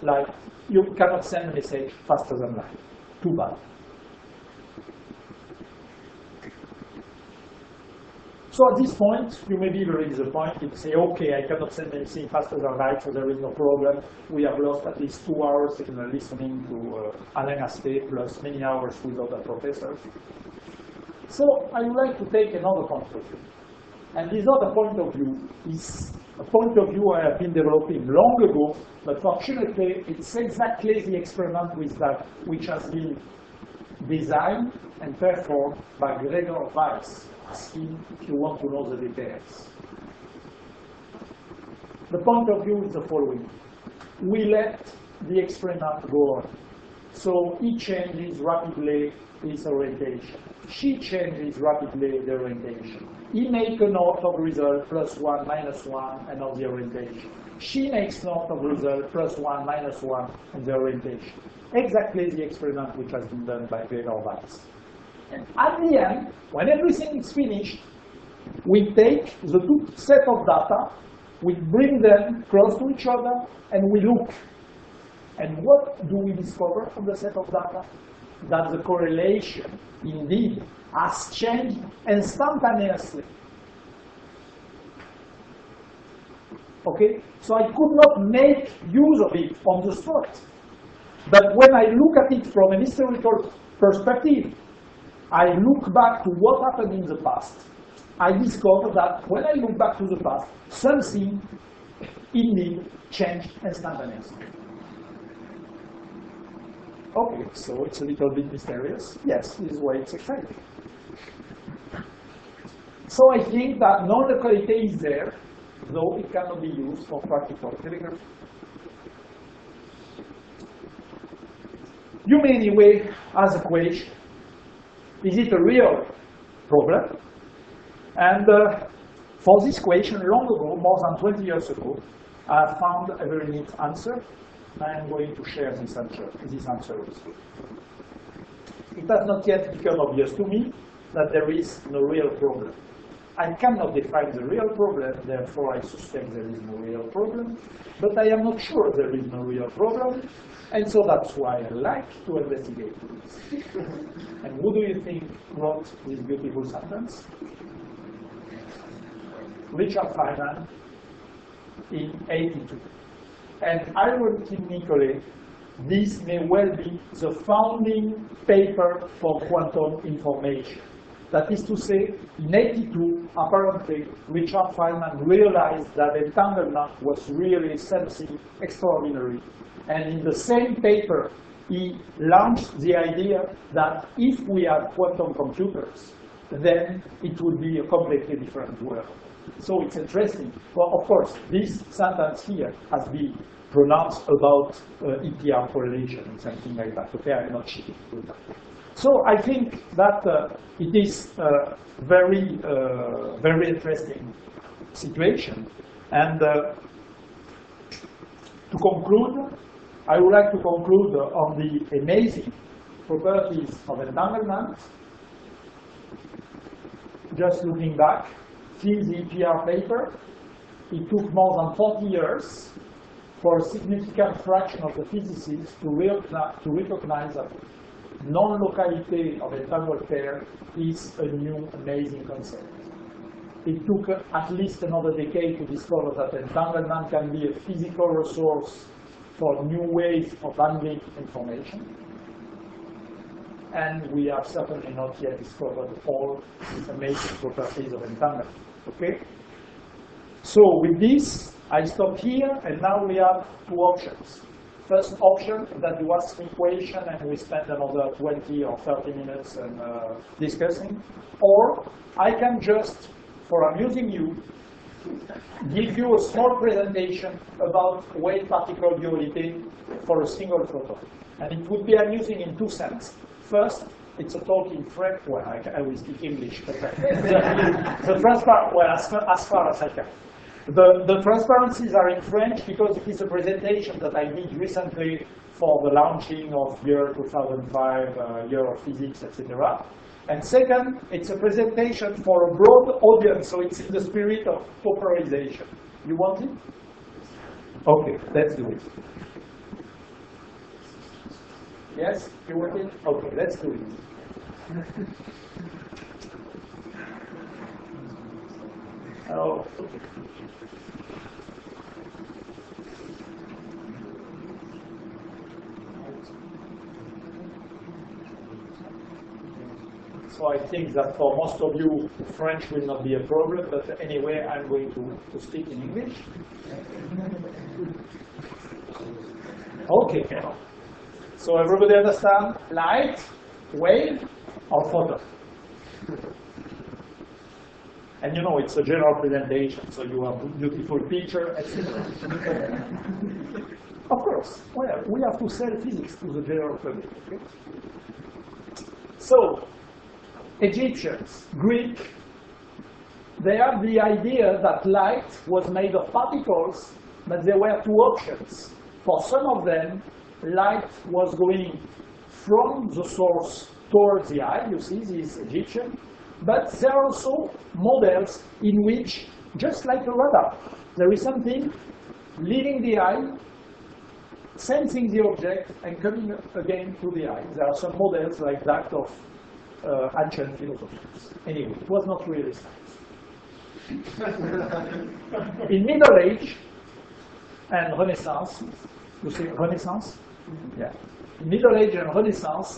a message faster than light. Too bad. So at this point, you may be very disappointed. You say, okay, I cannot send anything faster than light, so there is no problem. We have lost at least 2 hours in listening to Alain Aspect, plus many hours with other professors. So I would like to take another point of view. And this other point of view is a point of view I have been developing long ago, but fortunately, it's exactly the experiment with that which has been designed and performed by Gregor Weiss. Ask him if you want to know the details. The point of view is the following. We let the experiment go on. So he changes rapidly his orientation. She changes rapidly the orientation. He makes a note of result +1, -1, and of the orientation. She makes note of result +1, -1, and the orientation. Exactly the experiment which has been done by Gregor Weiss. And at the end, when everything is finished, we take the two sets of data, we bring them close to each other, and we look. And what do we discover from the set of data? That the correlation, indeed, has changed instantaneously. Okay? So I could not make use of it on the spot. But when I look at it from an historical perspective, I look back to what happened in the past. I discover that when I look back to the past, something indeed changed instantaneously. Okay, so it's a little bit mysterious. Yes, this is why it's exciting. So I think that non-locality is there, though it cannot be used for practical telegraphy. You may anyway ask a question. Is it a real problem? And for this question, long ago, more than 20 years ago, I found a very neat answer. I am going to share this answer with you. It has not yet become obvious to me that there is no real problem. I cannot define the real problem, therefore I suspect there is no real problem, but I am not sure there is no real problem, and so that's why I like to investigate this. And who do you think wrote this beautiful sentence? Richard Feynman in '82. And ironically, this may well be the founding paper for quantum information. That is to say, in '82, apparently, Richard Feynman realized that entanglement was really something extraordinary. And in the same paper, he launched the idea that if we had quantum computers, then it would be a completely different world. So it's interesting. Well, of course, this sentence here has been pronounced about EPR correlation and something like that. Okay, I'm not cheating with that. So I think that it is a very, very interesting situation. And to conclude, I would like to conclude on the amazing properties of entanglement. Just looking back, since the EPR paper, it took more than 40 years for a significant fraction of the physicists to recognize that non-locality of entangled pair is a new amazing concept. It took at least another decade to discover that entanglement can be a physical resource for new ways of handling information. And we have certainly not yet discovered all these amazing properties of entanglement. Okay? So with this, I stop here, and now we have two options. First option, that you ask me question and we spend another 20 or 30 minutes discussing. Or I can just, for amusing you, give you a small presentation about wave-particle duality for a single photon. And it would be amusing in two senses. First, it's a talk in French. Well, I will speak English, but the transparent, well, as far as I can. The transparencies are in French because it is a presentation that I did recently for the launching of year 2005, year of physics, etc. And second, it's a presentation for a broad audience, so it's in the spirit of popularization. You want it? Okay, let's do it. Yes, you want it? Okay, let's do it. Oh. So I think that for most of you, French will not be a problem, but anyway, I'm going to speak in English. Okay. So everybody understand? Light, wave, or photon? And you know, it's a general presentation, so you have a beautiful picture, etc. Of course, well, we have to sell physics to the general public. Okay? So, Egyptians, Greek, they have the idea that light was made of particles, but there were two options. For some of them, light was going from the source towards the eye, you see, this Egyptian, but there are also models in which, just like a radar, there is something leaving the eye, sensing the object, and coming again to the eye. There are some models like that of ancient philosophers. Anyway, it was not really science. In Middle Age and Renaissance, you see Renaissance? Yeah. In Middle Age and Renaissance,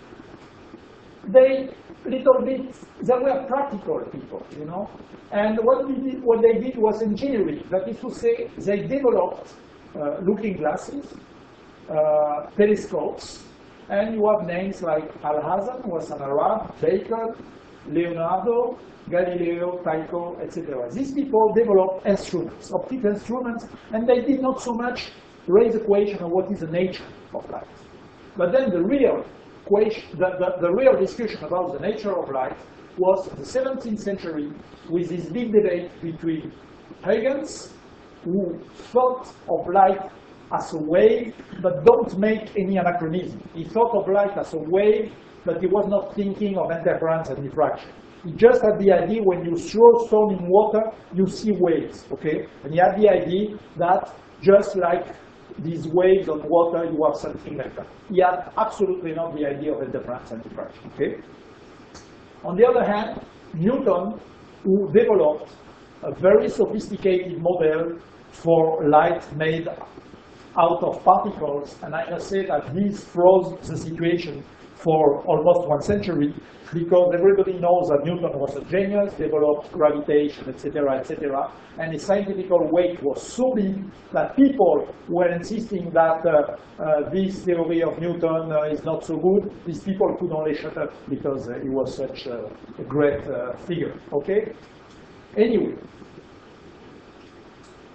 they were practical people, you know. And what they did was engineering. That is to say, they developed looking glasses, telescopes, and you have names like Alhazen, was an Arab, Bacon, Leonardo, Galileo, Tycho, etc. These people developed instruments, optical instruments, and they did not so much raise the question of what is the nature of light. But then the real question, the real discussion about the nature of light was the 17th century with this big debate between Huygens, who thought of light as a wave, but don't make any anachronism. He thought of light as a wave, but he was not thinking of interference and diffraction. He just had the idea when you throw stone in water, you see waves, okay? And he had the idea that just like these waves on water, you have something like that. He had absolutely not the idea of interference and diffraction, okay? On the other hand, Newton, who developed a very sophisticated model for light made out of particles, and I must say that this froze the situation for almost 1 century, because everybody knows that Newton was a genius, developed gravitation, etc., etc., and his scientific weight was so big that people were insisting that this theory of Newton is not so good. These people could only shut up because he was such a great figure, okay? Anyway,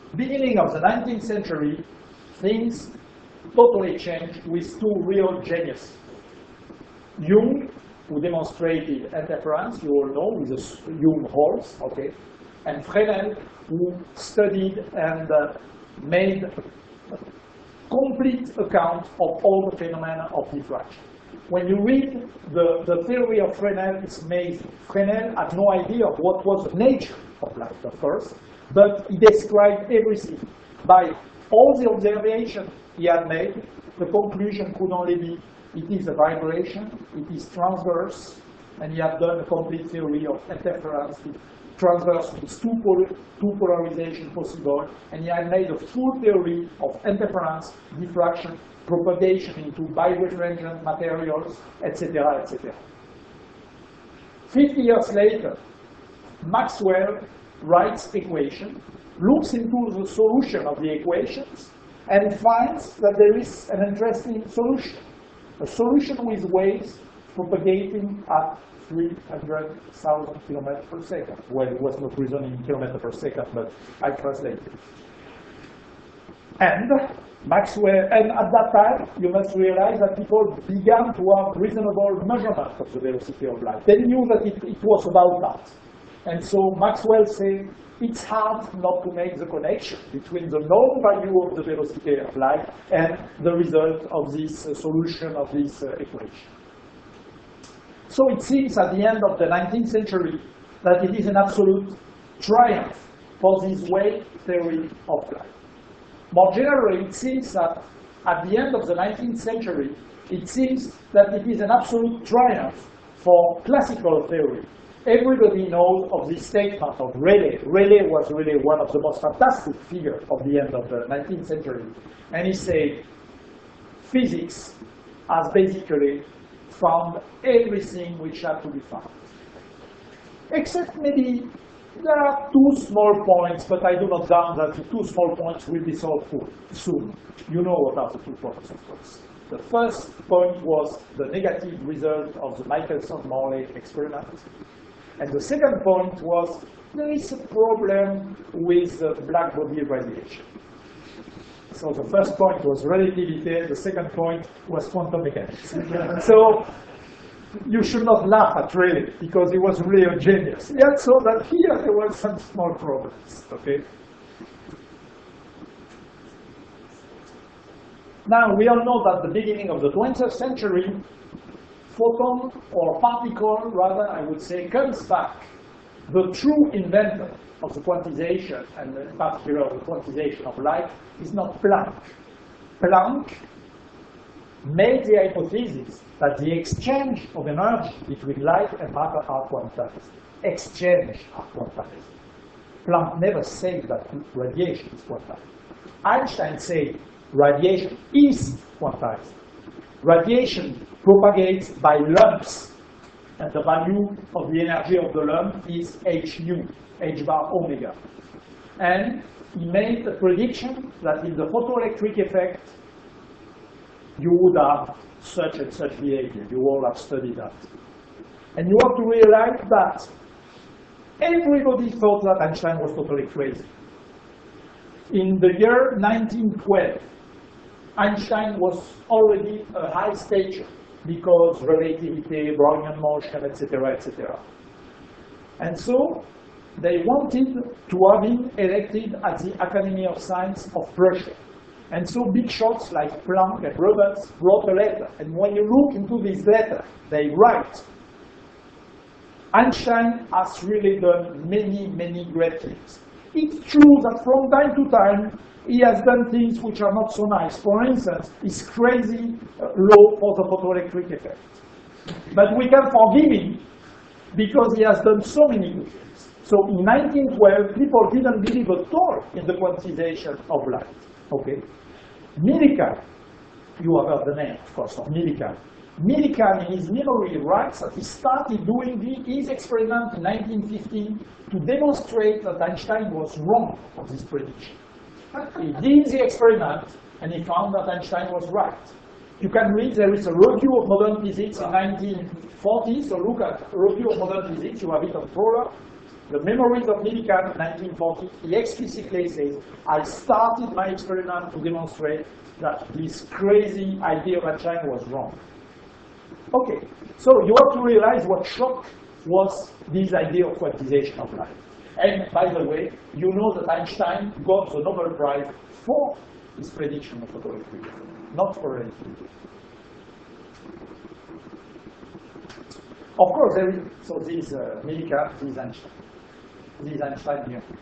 beginning of the 19th century, things totally changed with two real geniuses. Jung, who demonstrated interference, you all know, with the Jung holes, okay, and Fresnel, who studied and made a complete account of all the phenomena of diffraction. When you read the theory of Fresnel, it's amazing. Fresnel had no idea of what was the nature of light, of course, but he described everything. By all the observations he had made, the conclusion could only be it is a vibration, it is transverse, and he had done a complete theory of interference, transverse with two polarization possible, and he had made a full theory of interference, diffraction, propagation into birefringent materials, etc., etc. 50 years later, Maxwell writes equation, looks into the solution of the equations, and finds that there is an interesting solution. A solution with waves propagating at 300,000 kilometers per second. Well, it was not written in kilometers per second, but I translated it. And Maxwell, and at that time, you must realize that people began to have reasonable measurement of the velocity of light. They knew that it was about that. And so Maxwell said, it's hard not to make the connection between the known value of the velocity of light and the result of this solution of this equation. So it seems at the end of the 19th century that it is an absolute triumph for this wave theory of light. More generally, it seems that at the end of the 19th century, it seems that it is an absolute triumph for classical theory. Everybody knows of this statement of Rayleigh. Rayleigh was really one of the most fantastic figures of the end of the 19th century. And he said, physics has basically found everything which had to be found. Except maybe there are two small points, but I do not doubt that the two small points will be solved soon. You know what are the 2 points, of course. The first point was the negative result of the Michelson-Morley experiment. And the second point was there is a problem with black body radiation. So the first point was relativity, the second point was quantum mechanics. So you should not laugh at Rayleigh, because he was really a genius. Yet so that here there were some small problems, okay? Now we all know that the beginning of the 20th century, photon, or particle, rather, I would say, comes back. The true inventor of the quantization, and in particular the quantization of light, is not Planck. Planck made the hypothesis that the exchange of energy between light and matter are quantized. Exchange are quantized. Planck never said that radiation is quantized. Einstein said radiation is quantized. Radiation propagates by lumps, and the value of the energy of the lump is HU, H bar omega. And he made a prediction that in the photoelectric effect, you would have such and such behavior. You all have studied that. And you have to realize that everybody thought that Einstein was totally crazy. In the year 1912, Einstein was already a high stature because relativity, Brownian motion, etc., etc. And so they wanted to have him elected at the Academy of Science of Prussia. And so big shots like Planck and Roberts wrote a letter. And when you look into this letter, they write, Einstein has really done many, many great things. It's true that from time to time, he has done things which are not so nice. For instance, his crazy law for the photoelectric effect. But we can forgive him because he has done so many good things. So in 1912, people didn't believe at all in the quantization of light. Okay? Millikan, you have heard the name, of course, of Millikan. Millikan, in his memory, writes that he started doing his experiment in 1915 to demonstrate that Einstein was wrong of this prediction. He did the experiment, and he found that Einstein was right. You can read, there is a review of modern physics in 1940, so look at review of modern physics, you have it on Proler. the Memories of Millikan, 1940, he explicitly says, I started my experiment to demonstrate that this crazy idea of Einstein was wrong. Okay, so you have to realize what shock was this idea of quantization of light. And by the way, you know that Einstein got the Nobel Prize for his prediction of photoelectricity, not for relativity. Of course, there is, so this Millikan, this Einstein. This is Einstein here.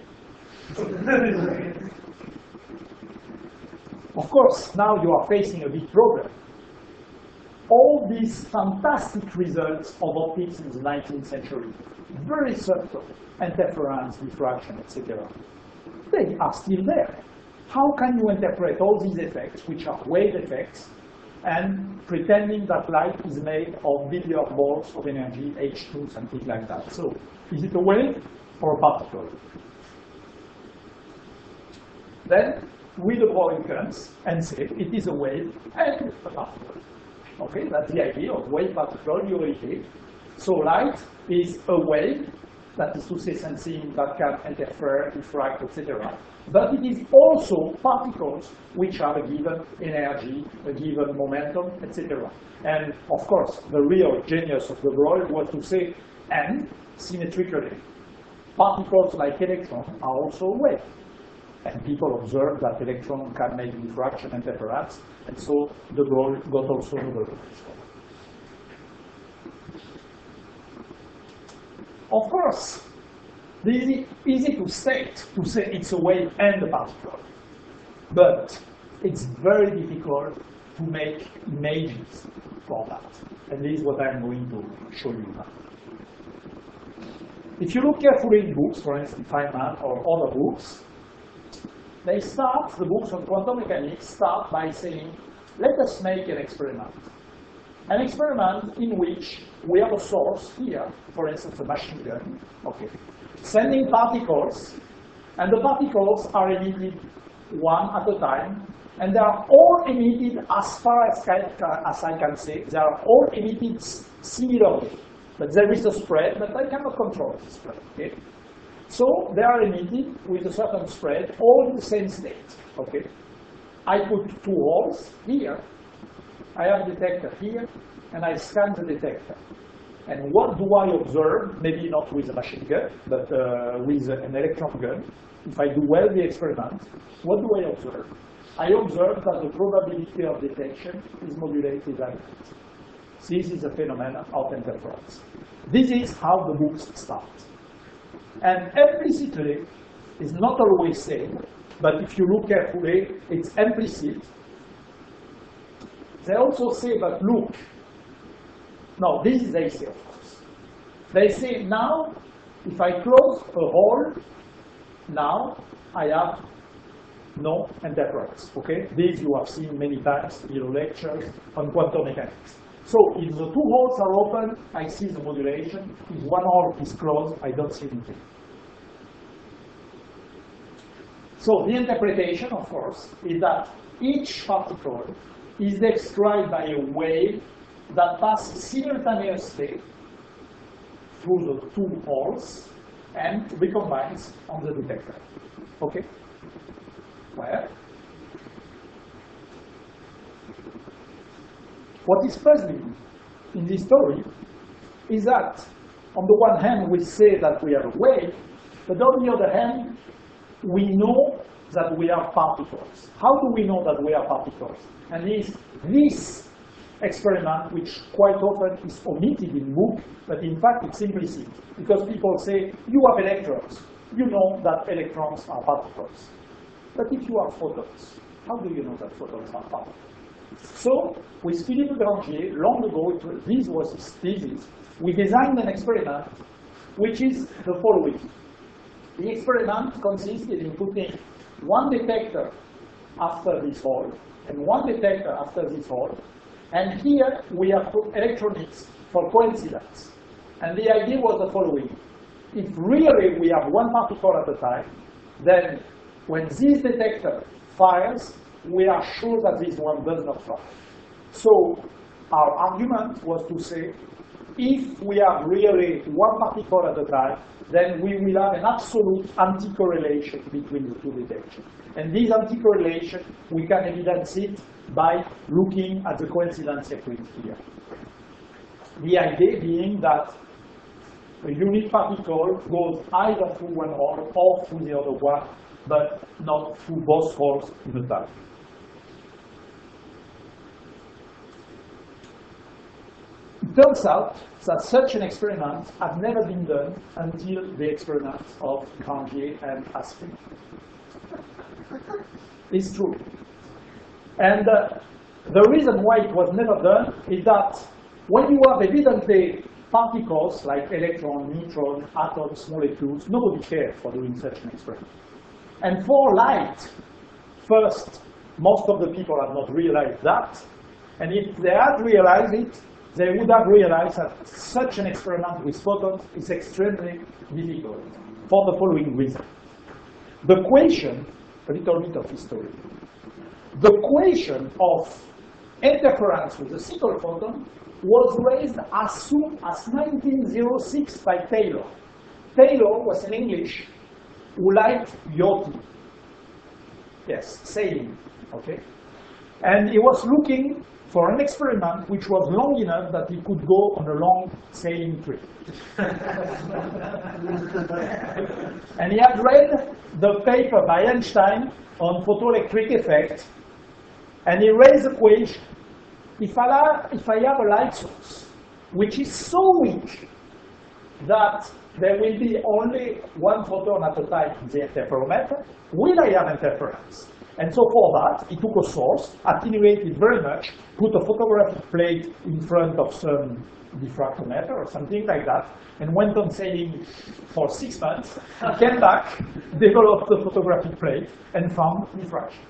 Of course, now you are facing a big problem. All these fantastic results of optics in the 19th century, very subtle, interference, diffraction, etc., they are still there. How can you interpret all these effects, which are wave effects, and pretending that light is made of billiard balls of energy, H2, something like that? So, is it a wave or a particle? Then, we de Broglie comes and says it is a wave and a particle. Okay, that's the idea of wave-particle duality. So light is a wave, that is to say something that can interfere, diffract, etc. But it is also particles which have a given energy, a given momentum, etc. And of course, the real genius of de Broglie was to say, and symmetrically, particles like electrons are also a wave. And people observed that electron can make diffraction and interference, and so de Broglie got also Nobel Prize. Of course, this is easy to state, to say it's a wave and a particle. But it's very difficult to make images for that. And this is what I'm going to show you now. If you look carefully in books, for instance, Feynman or other books, they start, the books on quantum mechanics start by saying, let us make an experiment. An experiment in which we have a source here, for instance, a machine gun, okay, sending particles, and the particles are emitted one at a time, and they are all emitted, as far as I can say, they are all emitted similarly. But there is a spread, but I cannot control the spread. Okay? So they are emitted with a certain spread, all in the same state. Okay? I put two holes here. I have a detector here, and I scan the detector. And what do I observe? Maybe not with a machine gun, but with an electron gun. If I do well the experiment, what do I observe? I observe that the probability of detection is modulated like that. This is a phenomenon of interference. This is how the books start. And implicitly is not always said, but if you look carefully, it's implicit. They also say, but look, no, this is they say, of course. They say now, if I close a hole, now I have no interference. Okay, this you have seen many times in your lectures on quantum mechanics. So if the two holes are open, I see the modulation. If one hole is closed, I don't see anything. So the interpretation, of course, is that each particle is described by a wave that passes simultaneously through the two holes and recombines on the detector. Okay? Well, what is puzzling in this story is that, on the one hand, we say that we are a wave, but on the other hand, we know that we are particles. How do we know that we are particles? And this experiment, which quite often is omitted in book, but in fact it's implicit, because people say, you have electrons. You know that electrons are particles. But if you have photons, how do you know that photons are particles? So, with Philippe Lagrangier, long ago, this was his thesis, we designed an experiment which is the following. The experiment consisted in putting one detector after this hole and one detector after this hole, and here we have put electronics for coincidence. And the idea was the following. If really we have one particle at a time, then when this detector fires, we are sure that this one does not fire. So our argument was to say, if we have really one particle at a time, then we will have an absolute anti-correlation between the two detections. And this anti-correlation, we can evidence it by looking at the coincidence circuit here. The idea being that a unique particle goes either through one hole or through the other one, but not through both holes in the time. It turns out that such an experiment had never been done until the experiment of Grangier and Aspin. It's true. And the reason why it was never done is that when you have evidently particles like electron, neutron, atoms, molecules, nobody cares for doing such an experiment. And for light, first, most of the people have not realized that. And if they had realized it, they would have realized that such an experiment with photons is extremely difficult for the following reason. The equation, a little bit of history, the equation of interference with a single photon was raised as soon as 1906 by Taylor. Taylor was an English who liked yachting. Yes, sailing, okay? And he was looking for an experiment which was long enough that he could go on a long sailing trip. And he had read the paper by Einstein on photoelectric effect, and he raised the question, if I have a light source which is so weak that there will be only one photon at a time in the interferometer, will I have interference? And so for that, he took a source, attenuated very much, put a photographic plate in front of some diffractometer or something like that, and went on sailing for 6 months, came back, developed the photographic plate, and found diffraction.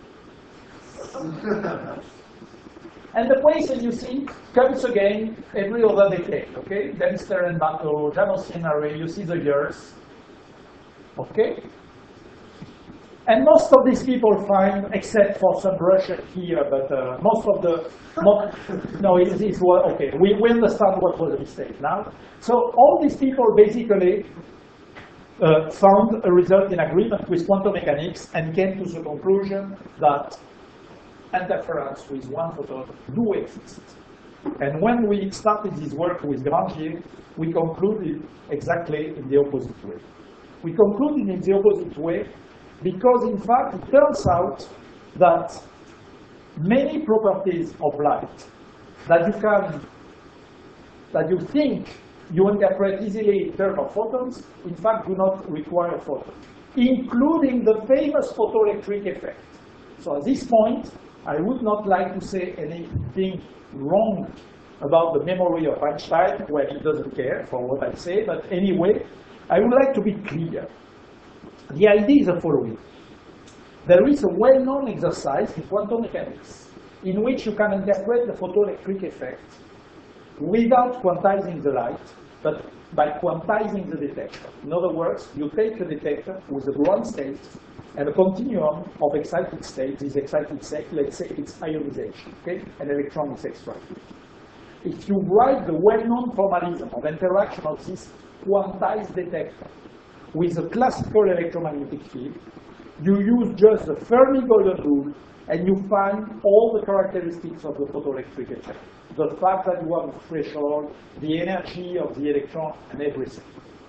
And the question, you see, comes again every other decade, okay? Dempster and Bateau, Janosin array, you see the years, okay? And most of these people find, except for some Russian here, but most of the, no, it's okay, we understand what was the mistake now. So all these people basically found a result in agreement with quantum mechanics and came to the conclusion that interference with one photon do exist. And when we started this work with Grangier, we concluded exactly in the opposite way. We concluded in the opposite way because, in fact, it turns out that many properties of light that you think you interpret easily in terms of photons, in fact, do not require photons, including the famous photoelectric effect. So at this point, I would not like to say anything wrong about the memory of Einstein, where he doesn't care for what I say, but anyway, I would like to be clear. The idea is the following. There is a well-known exercise in quantum mechanics in which you can interpret the photoelectric effect without quantizing the light, but by quantizing the detector. In other words, you take a detector with a ground state and a continuum of excited states. This excited state, let's say it's ionization, okay? An electron is extracted. If you write the well-known formalism of interaction of this quantized detector with a classical electromagnetic field, you use just the Fermi-Golden rule, and you find all the characteristics of the photoelectric effect. The fact that you have a threshold, the energy of the electron, and everything.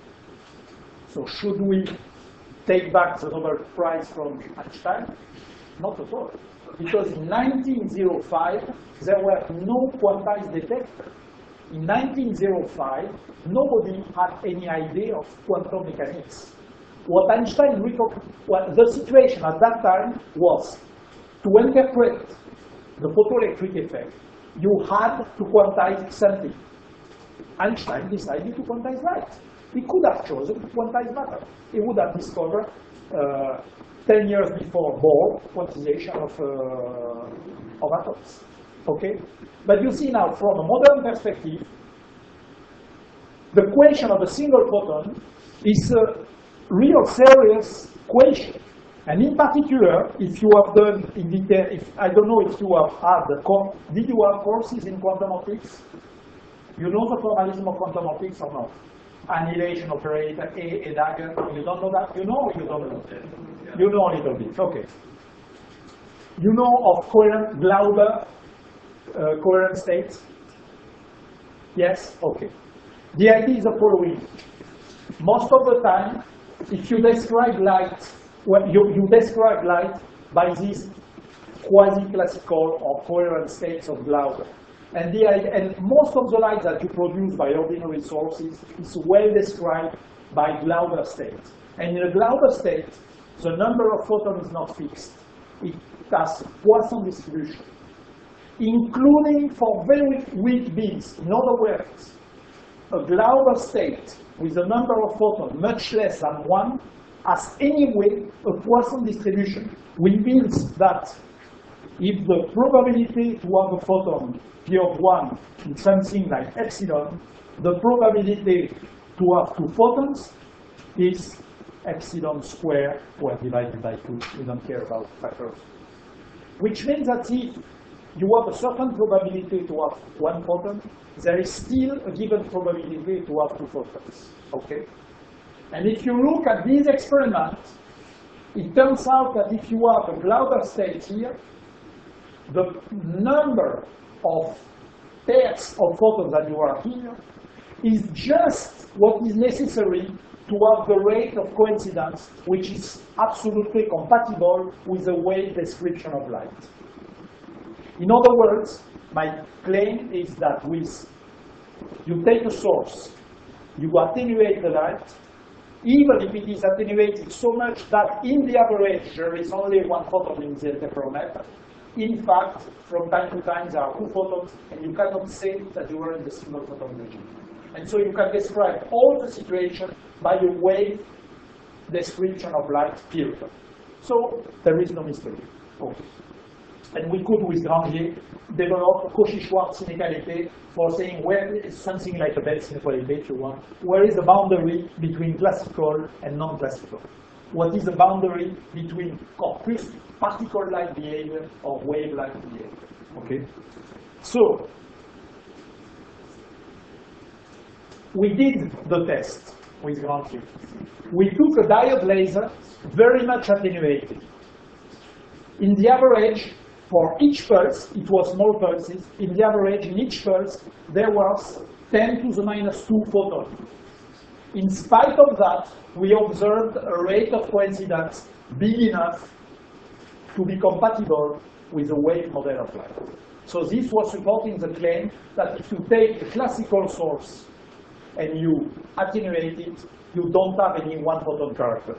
So should we take back the Nobel Prize from Einstein? Not at all. Because in 1905, there were no quantized detectors. In 1905, nobody had any idea of quantum mechanics. What Einstein the situation at that time was to interpret the photoelectric effect, you had to quantize something. Einstein decided to quantize light. He could have chosen to quantize matter. He would have discovered 10 years before Bohr quantization of atoms. Okay? But you see now, from a modern perspective, the question of a single photon is a real serious question. And in particular, if you have done in detail, I don't know if you have had did you have courses in quantum optics? You know the formalism of quantum optics or not? Annihilation operator, a dagger. You don't know that? You know or you don't know? You know a little bit. Okay. You know of coherent Glauber coherent states? Yes? Okay. The idea is the following. Most of the time, if you describe light, well, you describe light by these quasi-classical or coherent states of Glauber. And most of the light that you produce by ordinary sources is well described by Glauber states. And in a Glauber state, the number of photons is not fixed. It has Poisson distribution, including for very weak beams. In other words, a Glauber state with a number of photons much less than 1 has anyway a Poisson distribution, which means that if the probability to have a photon P of 1 in something like epsilon, the probability to have 2 photons is epsilon squared divided by 2. We don't care about factors. Which means that if you have a certain probability to have 1 photon, there is still a given probability to have 2 photons. Okay? And if you look at these experiments, it turns out that if you have a Glauber state here, the number of pairs of photons that you are here is just what is necessary to have the rate of coincidence, which is absolutely compatible with the wave description of light. In other words, my claim is that you take a source, you attenuate the light, even if it is attenuated so much that in the average there is only 1 photon in the interferometer. In fact, from time to time there are 2 photons, and you cannot say that you are in the single photon region. And so you can describe all the situation by a wave description of light, period. So there is no mystery. Okay. And we could, with Grandier, develop Cauchy-Schwarz inégalité for saying where is something like a Bell's inequality, if you want. Where is the boundary between classical and non-classical? What is the boundary between corpus, particle-like behavior, or wave-like behavior? Okay. So we did the test with Grandier. We took a diode laser, very much attenuated. In the average, for each pulse, it was small pulses. In the average, in each pulse, there was 10 to the minus 2 photons. In spite of that, we observed a rate of coincidence big enough to be compatible with the wave model of light. So this was supporting the claim that if you take a classical source and you attenuate it, you don't have any 1 photon character.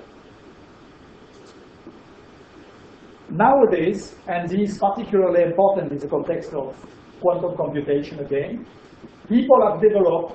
Nowadays, and this is particularly important in the context of quantum computation again, people have developed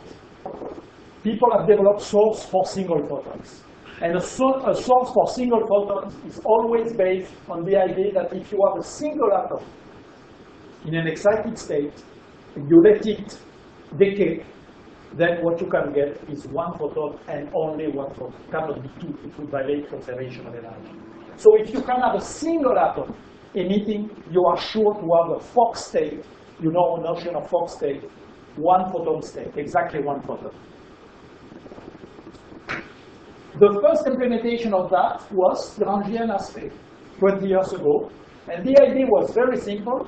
source for single photons. And a source for single photons is always based on the idea that if you have a single atom in an excited state, and you let it decay, then what you can get is 1 photon and only 1 photon. It cannot be 2. It would violate conservation of energy. So if you can have a single atom emitting, you are sure to have a Fock state. You know a notion of Fock state, 1 photon state, exactly 1 photon. The first implementation of that was Grandier and Aspect 20 years ago. And the idea was very simple.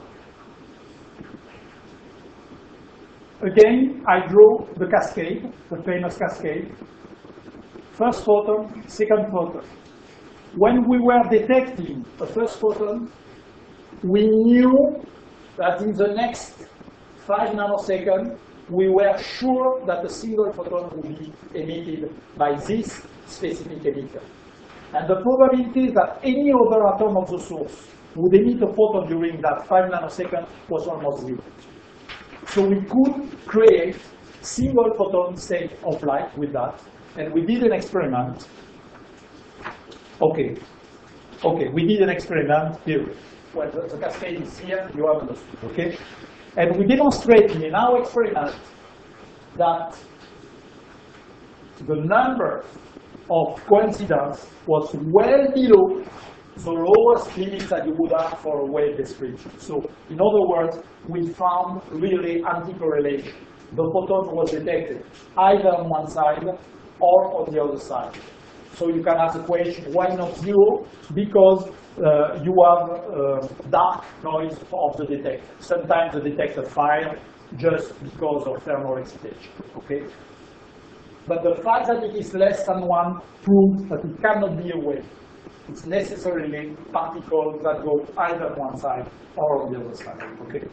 Again, I drew the cascade, the famous cascade. First photon, second photon. When we were detecting the first photon, we knew that in the next 5 nanoseconds, we were sure that a single photon would be emitted by this specific emitter. And the probability that any other atom of the source would emit a photon during that 5 nanoseconds was almost 0. So we could create single photon state of light with that. And we did an experiment. Okay, we did an experiment here. Well, the cascade is here, you have understood, okay? And we demonstrated in our experiment that the number of coincidence was well below the lowest limits that you would have for a wave description. So, in other words, we found really anti-correlation. the photon was detected either on one side or on the other side. So you can ask the question, why not 0? Because you have dark noise of the detector. Sometimes the detector fires just because of thermal excitation. Okay? But the fact that it is less than 1 proves that it cannot be a wave. It's necessarily particles that go either on one side or on the other side. Okay?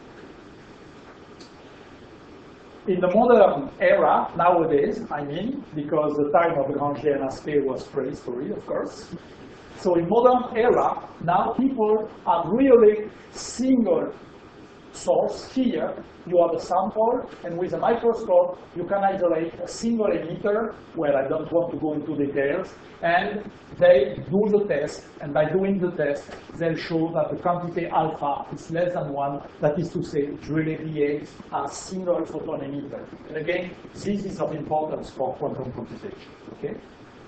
In the modern era, nowadays, I mean, because the time of Granger and Aspect was prehistory, of course. So in modern era, now people are really single source. Here, you have a sample, and with a microscope, you can isolate a single emitter, where I don't want to go into details, and they do the test, and by doing the test, they'll show that the quantity alpha is less than 1, that is to say, it really behaves as single photon emitter. And again, this is of importance for quantum computation. Okay?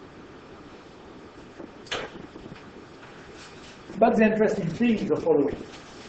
But the interesting thing is the following.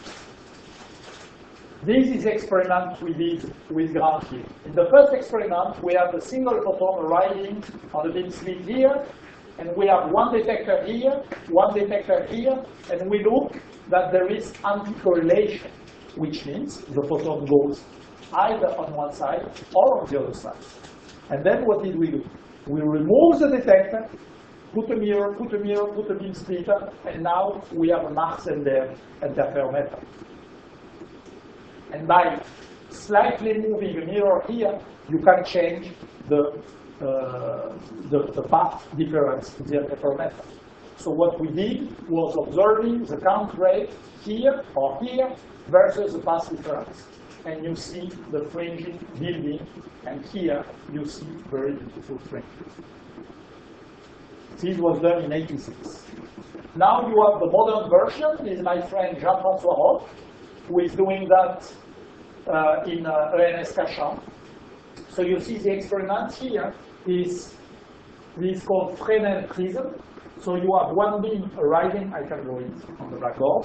This is the experiment we did with Granger. In the first experiment, we have a single photon arriving on the beam slit here, and we have one detector here, and we look that there is anti-correlation, which means the photon goes either on one side or on the other side. And then what did we do? We remove the detector, put a mirror, put a beam splitter, and now we have a Mach-Zehnder interferometer. And by slightly moving a mirror here, you can change the path difference to the interferometer. So what we did was observing the count rate here or here versus the path difference. And you see the fringing building, and here you see very beautiful fringes. This was done in '86. Now you have the modern version. This is my friend Jean-François Roch, who is doing that in ENS Cachan. So you see the experiment here is called Fresnel prism. So you have one beam arriving. I can go in on the blackboard.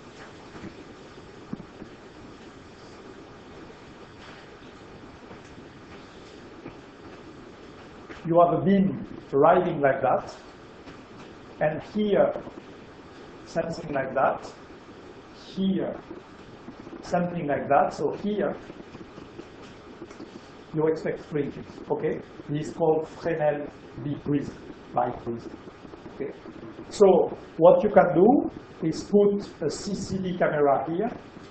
You have a beam arriving like that, and here something like that, here something like that. So here you expect fringes. Okay, this is called Fresnel prism, light prism. Okay, so what you can do is put a CCD camera here,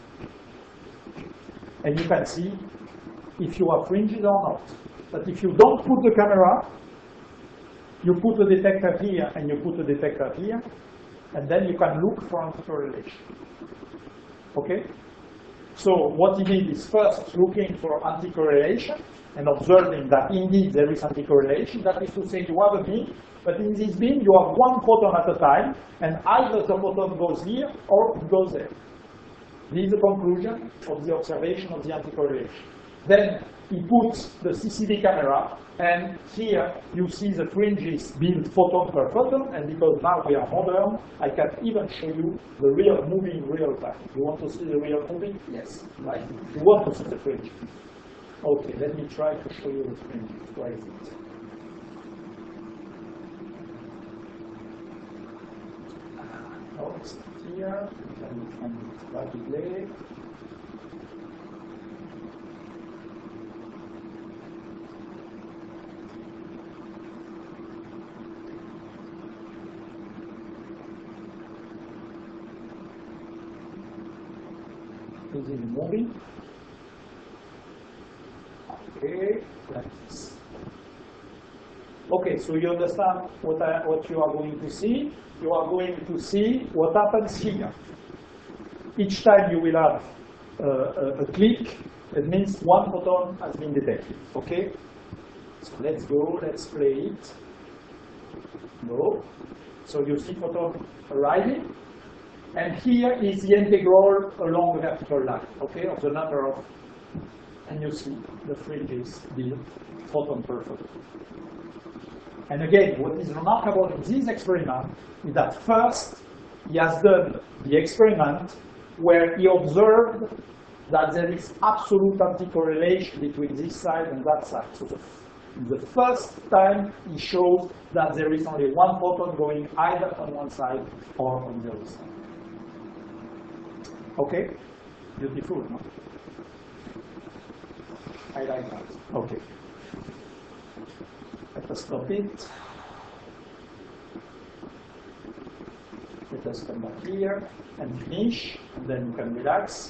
and you can see if you have fringes or not. But if you don't put the camera, you put a detector here and you put a detector here, and then you can look for anti-correlation. Okay? So what you need is first looking for anti-correlation and observing that indeed there is anti-correlation. That is to say, you have a beam, but in this beam you have one photon at a time, and either the photon goes here or it goes there. This is the conclusion of the observation of the anti-correlation. Then he puts the CCD camera, and here you see the fringes built photon per photon, and because now we are modern, I can even show you the real moving real time. You want to see the real moving? Yes. Right. You want to see the fringe. Okay, let me try to show you the fringe. Where is it? Oh, it's here. And rapidly. Is it moving? Okay, like this. Okay, so you understand what you are going to see. You are going to see what happens here. Each time you will have a click, it means one photon has been detected. Okay? So let's go, let's play it. Go. So you see photon arriving. And here is the integral along the vertical line, okay, of the number of, and you see the fringes built photon per photon. And again, what is remarkable in this experiment is that first he has done the experiment where he observed that there is absolute anti-correlation between this side and that side. So the first time he shows that there is only one photon going either on one side or on the other side. Okay? Beautiful, no? I like that. Okay. Let us stop it. Let us come back here and finish, and then you can relax.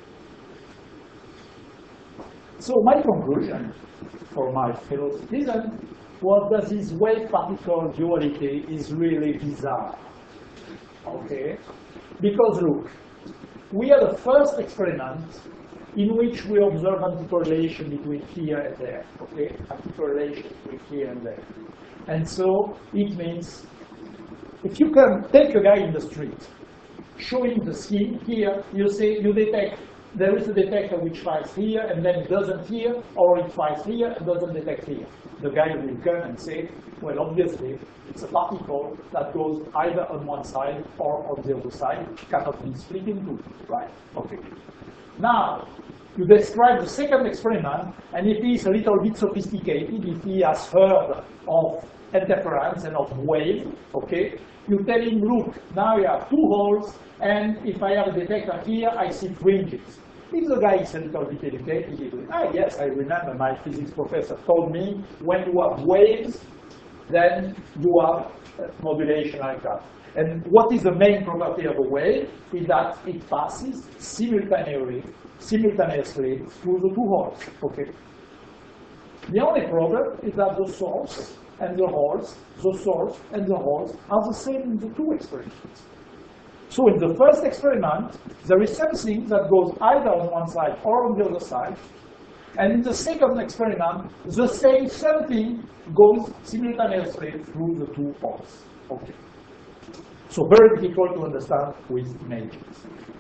So my conclusion for my fellow citizens was that this wave-particle duality is really bizarre. Okay? Because look, we are the first experiment in which we observe anticorrelation between here and there. Okay? Anticorrelation between here and there. And so it means if you can take a guy in the street, showing the scheme here, you say you detect, there is a detector which fires here and then it doesn't here, or it fires here and doesn't detect here. The guy will come and say, well, obviously, it's a particle that goes either on one side or on the other side, cannot be split in two, right? Okay. Now, you describe the second experiment, and if he is a little bit sophisticated, if he has heard of interference and of wave, okay, you tell him, look, now you have two holes, and if I have a detector here, I see fringes. If the guy is a little bit educated, he will, yes, I remember my physics professor told me, when you have waves, then you have modulation like that. And what is the main property of a wave? Is that it passes simultaneously through the two holes. Okay. The only problem is that the source and the holes, the source and the holes are the same in the two experiments. So in the first experiment, there is something that goes either on one side or on the other side. And in the second experiment, the same something goes simultaneously through the two holes. Okay. So very difficult to understand with images.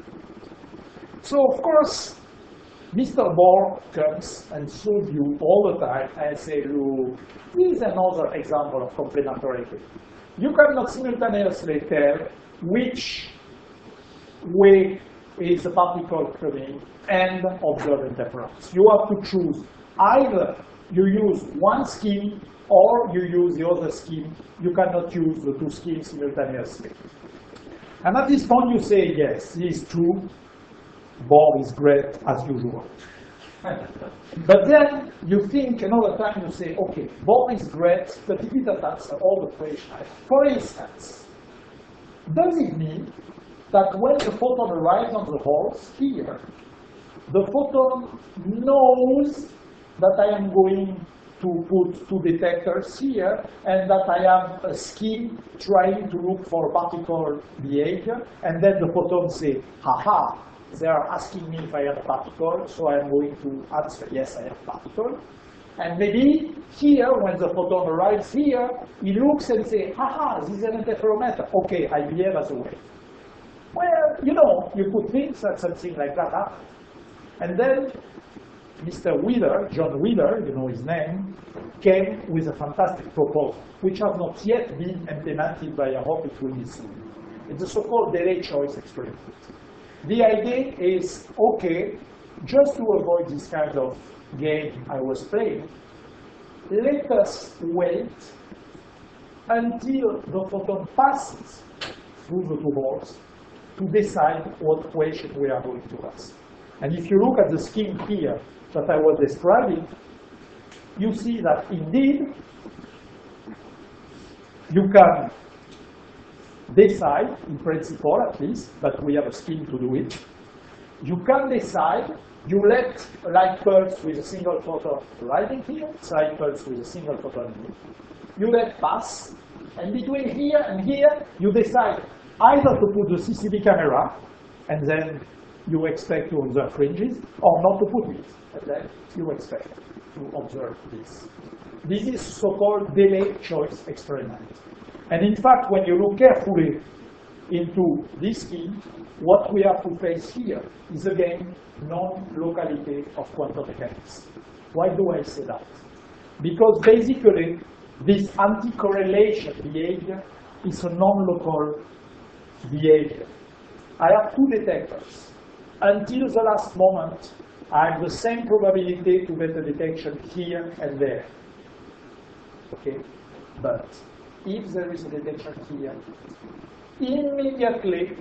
So of course, Mr. Bohr comes and shows you all the time and say, look, this is another example of complementarity. You cannot simultaneously tell which way is the particle coming and observe interference. You have to choose either you use one scheme or you use the other scheme. You cannot use the two schemes simultaneously. And at this point you say, yes, this is true. Bohr is great as usual. But then you think another time, you say, okay, Bohr is great, but it didn't answer all the questions. For instance, does it mean that when the photon arrives on the holes here, the photon knows that I am going to put two detectors here and that I have a scheme trying to look for particle behavior, and then the photon say, haha, they are asking me if I have a particle, so I am going to answer, yes, I have a particle. And maybe here, when the photon arrives here, he looks and says, haha, this is an interferometer. Okay, I behave as a wave. Well, you know, you could think that something like that happened. And then Mr. Wheeler, John Wheeler, you know his name, came with a fantastic proposal, which has not yet been implemented, but I hope it will be soon. It's the so-called delay choice experiment. The idea is, okay, just to avoid this kind of game I was playing, let us wait until the photon passes through the two holes to decide what question we are going to ask. And if you look at the scheme here that I was describing, you see that indeed you can decide, in principle at least, but we have a scheme to do it. You can decide, you let a light pulse with a single photon arriving here, light pulse with a single photon here. You let pass, and between here and here, you decide either to put the CCD camera, and then you expect to observe fringes, or not to put it, and then you expect to observe this. This is so-called delay choice experiment. And in fact, when you look carefully into this scheme, what we have to face here is again non-locality of quantum mechanics. Why do I say that? Because basically, this anti-correlation behavior is a non-local behavior. I have two detectors. until the last moment, I have the same probability to get a detection here and there. Okay? But if there is a detection here, immediately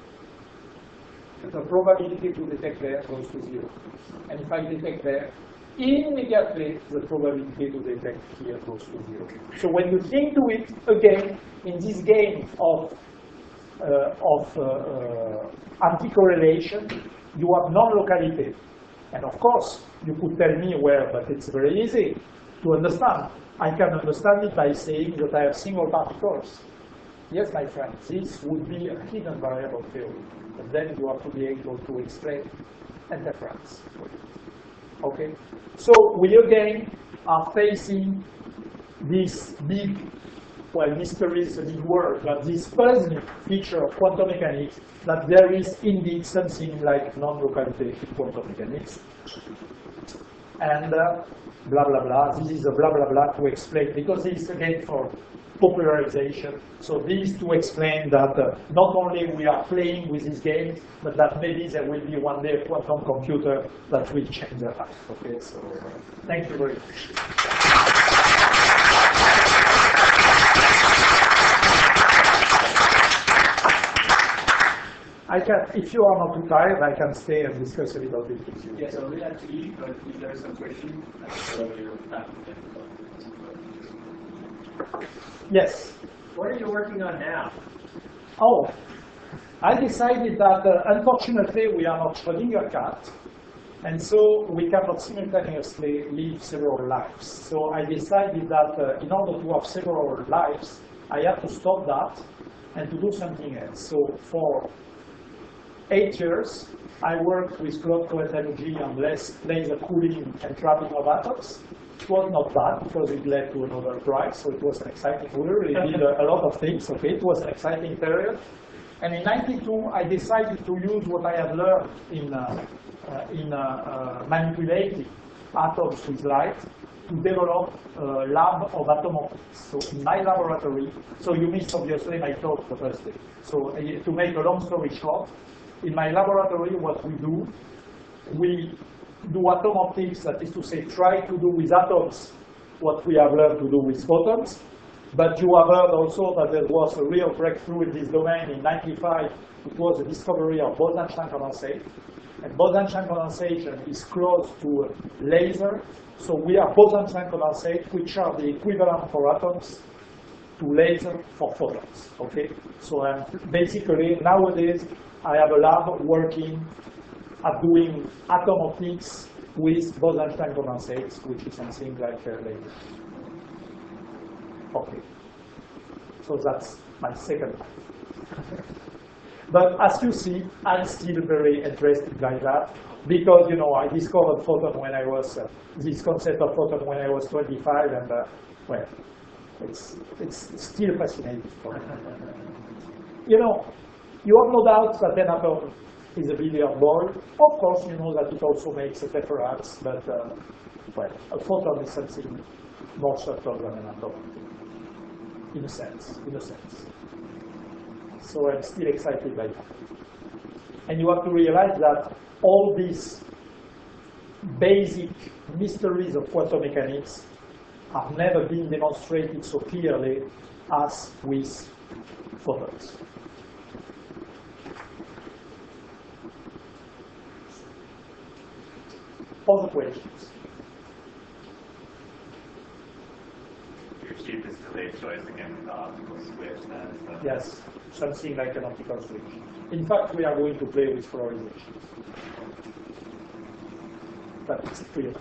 the probability to detect there goes to 0. And if I detect there, immediately the probability to detect here goes to 0. So when you think to it again in this game of anti-correlation, you have non-locality. And of course, you could tell me where, but it's very easy to understand. I can understand it by saying that I have single particles. Yes, my friend, this would be a hidden variable theory. But then you have to be able to explain interference. Okay? So we again are facing this big, well, mystery is a big word, but this puzzling feature of quantum mechanics that there is indeed something like non-locality in quantum mechanics. And blah, blah, blah. This is a blah, blah, blah to explain, because it's again for popularization. So this to explain that not only we are playing with this game, but that maybe there will be one day a quantum computer that will change their life. Okay, so thank you very much. I can, if you are not too tired, I can stay and discuss a little bit with you. Yes, I will have to eat, but if there is some question, Yes. What are you working on now? Oh, I decided that unfortunately we are not Schrödinger cat, and so we cannot simultaneously live several lives. So I decided that in order to have several lives, I have to stop that and to do something else. So for 8 years, I worked with Claude Cohen-Tannoudji on laser cooling and trapping of atoms. It was not bad because it led to a Nobel Prize, so it was an exciting. We really did a lot of things. Okay, it was an exciting period. And in '92, I decided to use what I had learned in manipulating atoms with light to develop a lab of atom optics. So in my laboratory, so you missed obviously my talk the first day. So to make a long story short, in my laboratory, what we do atom optics, that is to say, try to do with atoms what we have learned to do with photons. But you have heard also that there was a real breakthrough in this domain in '95. It was the discovery of Bose-Einstein condensate. And Bose-Einstein condensation is close to laser. So we have Bose-Einstein condensate, which are the equivalent for atoms to laser for photons. Okay? So basically, nowadays, I have a lab working at doing atom optics with Bose-Einstein condensates, which is something like laser. Okay. So that's my second life. But as you see, I'm still very interested by that because, you know, I discovered photon when I was, this concept of photon when I was 25, and well, it's still fascinating for me. You know, you have no doubt that an atom is a billiard ball. Of course, you know that it also makes a difference, but well, a photon is something more subtle than an atom, in a sense. So I'm still excited by that. And you have to realize that all these basic mysteries of quantum mechanics have never been demonstrated so clearly as with photons. Other questions? Your cheapest delayed choice again with the optical switch then? So Yes, something like an optical switch. In fact, we are going to play with polarization. But it's clear.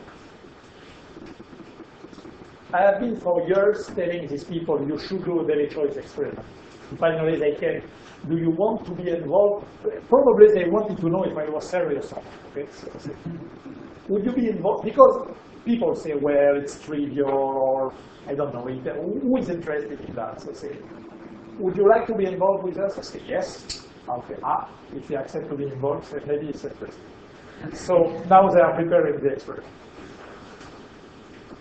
I have been for years telling these people you should do a daily choice experiment. And finally they came, do you want to be involved? Probably they wanted to know if I was serious or not. Okay? So, would you be involved? Because people say, well, it's trivial, or I don't know, who is interested in that? So say, would you like to be involved with us? I say, yes. Okay, if they accept to be involved, say, maybe it's interesting. So now they are preparing the experiment.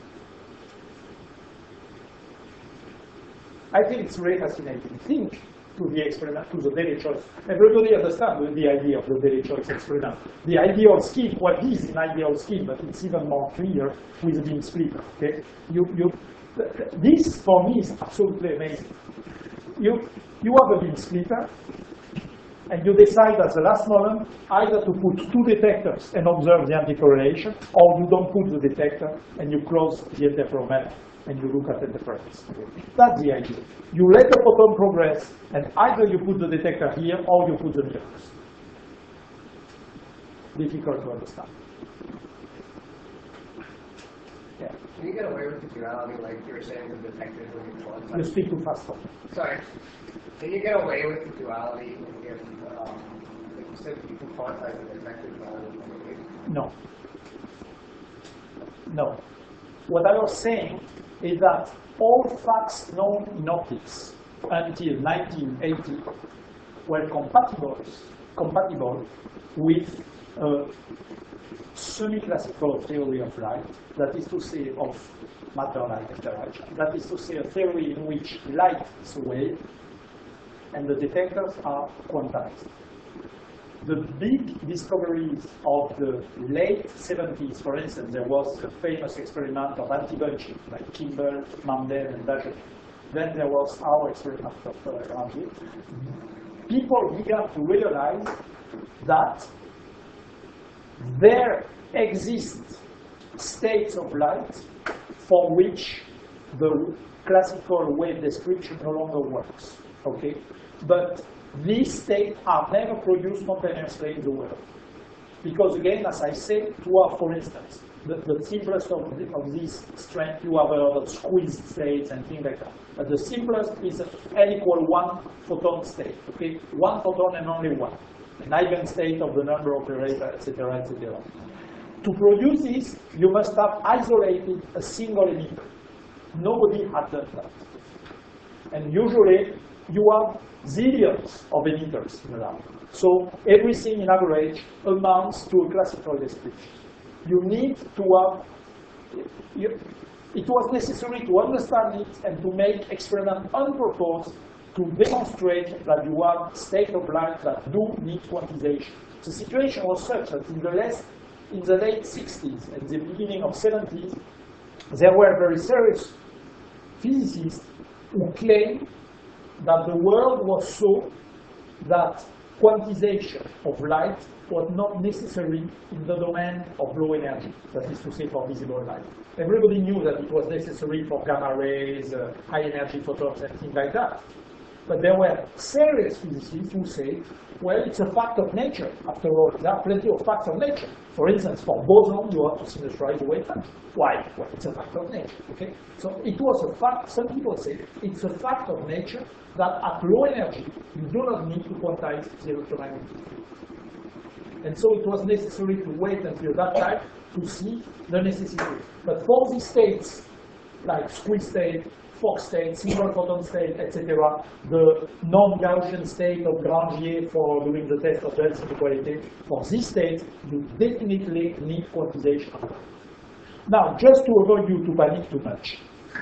I think it's really fascinating. Think to the experiment, to the daily choice. Everybody understands the idea of the daily choice experiment. The ideal scheme, what is an ideal scheme, but it's even more clear with the beam splitter. Okay? This, for me, is absolutely amazing. You have a beam splitter, and you decide at the last moment either to put two detectors and observe the anticorrelation, or you don't put the detector and you close the interferometer and you look at the interference. That's the idea. You let the photon progress, and either you put the detector here or you put the mirrors. Difficult to understand. Yeah. Can you get away with the duality, like you were saying with detectors when you quantize? You speak too fast. Sorry. Can you get away with the duality if, like you said, you can quantize the detector duality? No. No. What I was saying is that all facts known in optics until 1980 were compatible with a semi-classical theory of light, that is to say, of matter-light interaction. That is to say, a theory in which light is a wave and the detectors are quantized. The big discoveries of the late 70s, for instance, there was a famous experiment of anti-bunching, like Kimball, Mandel, and Dagen. Then there was our experiment of Rangier. People began to realize that there exist states of light for which the classical wave description no longer works. Okay? But these states are never produced spontaneously in the world. Because again, as I said, you have, for instance, the simplest of these strengths, you have a squeezed states and things like that. But the simplest is N equal 1 photon state. Okay? One photon and only one. An eigenstate of the number operator, etc., etc. To produce this, you must have isolated a single emitter. Nobody had done that. And usually, you have zillions of emitters in the lab. So everything in average amounts to a classical description. You need to have, it was necessary to understand it and to make experiments on purpose to demonstrate that you have state of light that do need quantization. The situation was such that in the late 60s and the beginning of 70s, there were very serious physicists who claimed that the world was so that quantization of light was not necessary in the domain of low energy, that is to say for visible light. Everybody knew that it was necessary for gamma rays, high energy photons, and things like that. But there were serious physicists who say, well, it's a fact of nature. After all, there are plenty of facts of nature. For instance, for boson, you have to synergize the wavelength. Why? Well, it's a fact of nature. Okay? So it was a fact. Some people say it's a fact of nature that at low energy, you do not need to quantize the electromagnetic field. And so it was necessary to wait until that time to see the necessity. But for these states, like squeeze state, Fock state, single photon state, etc., the non-Gaussian state of Rangier for doing the test of Bell's inequality, for this state, you definitely need quantization. Now, just to avoid you to panic too much,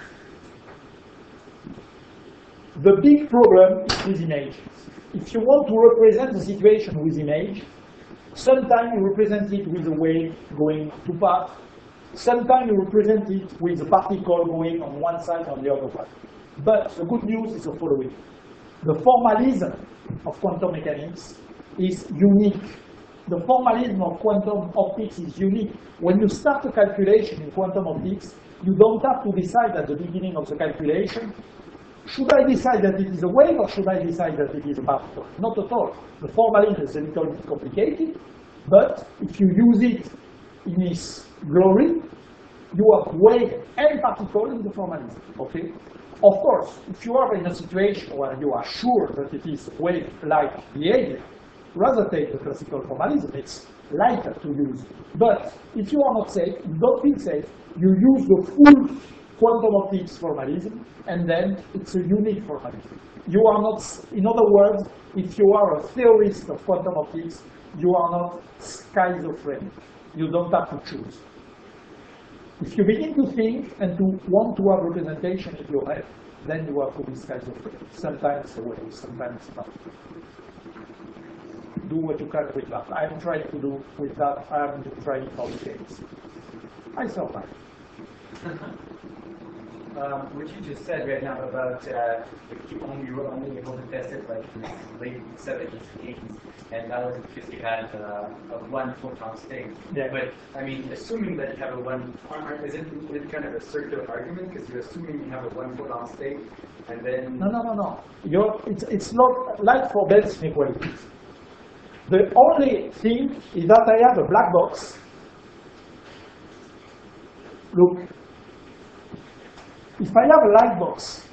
the big problem is with images. If you want to represent the situation with image, sometimes you represent it with a wave going to path. Sometimes you represent it with a particle going on one side or the other one. But the good news is the following. The formalism of quantum mechanics is unique. The formalism of quantum optics is unique. When you start a calculation in quantum optics, you don't have to decide at the beginning of the calculation, should I decide that it is a wave or should I decide that it is a particle? Not at all. The formalism is a little bit complicated, but if you use it in its glory, you have wave and particle in the formalism. Okay? Of course, if you are in a situation where you are sure that it is wave-like behavior, rather take the classical formalism. It's lighter to use. But if you are not safe, you don't feel safe, you use the full quantum optics formalism, and then it's a unique formalism. You are not, in other words, if you are a theorist of quantum optics, you are not schizophrenic. You don't have to choose. If you begin to think and to want to have representation in your head, then you have to be schizophrenic. Sometimes the way, sometimes not. Do what you can with that. I'm trying to do with that. I'm trying all the things. I survive. What you just said right now about you were only able to test it like in late 70s, 80s, and that was because you had a one photon state. Yeah. But I mean, assuming that you have a one, isn't it kind of a circular argument because you're assuming you have a one photon state, and then No. It's not like for Bell's inequalities. The only thing is that I have a black box. Look, if I have a light box,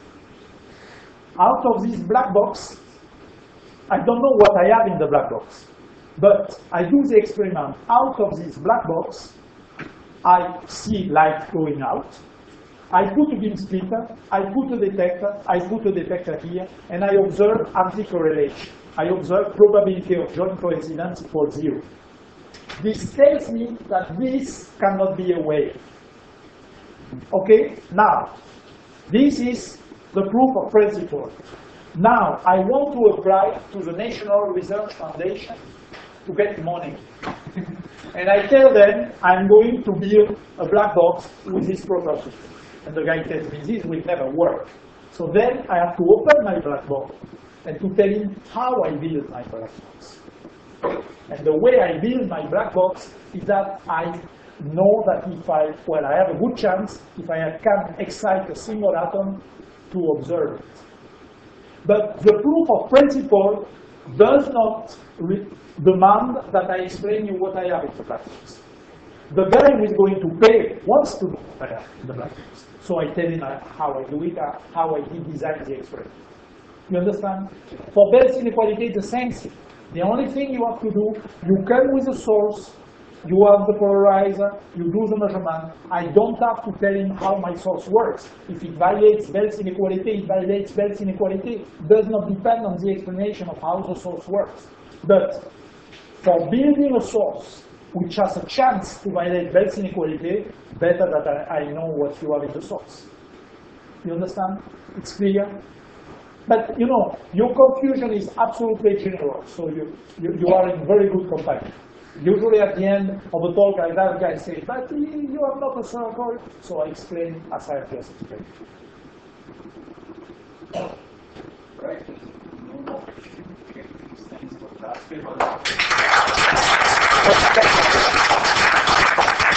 out of this black box, I don't know what I have in the black box. But I do the experiment. Out of this black box, I see light going out. I put a beam splitter, I put a detector here, and I observe anti-correlation. I observe probability of joint coincidence equals 0. This tells me that this cannot be a wave. Okay, now, this is the proof of principle. Now, I want to apply to the National Research Foundation to get money. And I tell them I'm going to build a black box with this property. And the guy tells me this will never work. So then I have to open my black box and to tell him how I build my black box. And the way I build my black box is that I know that if I have a good chance if I can excite a single atom to observe it. But the proof of principle does not demand that I explain you what I have in the black box. The guy who is going to pay wants to know what I have in the black box. So I tell him how I do it, how I design the experiment. You understand? For Bell's inequality, it's the same thing. The only thing you have to do, you come with a source, you have the polarizer, you do the measurement. I don't have to tell him how my source works. If it violates Bell's inequality, it violates Bell's inequality. It does not depend on the explanation of how the source works. But for building a source which has a chance to violate Bell's inequality, better that I know what you have in the source. You understand? It's clear? But you know, your confusion is absolutely general, so you are in very good company. Usually at the end of a talk like that, guy says, but you are not a circle, so I explain as I have just explained. Right. Okay. Thanks for that.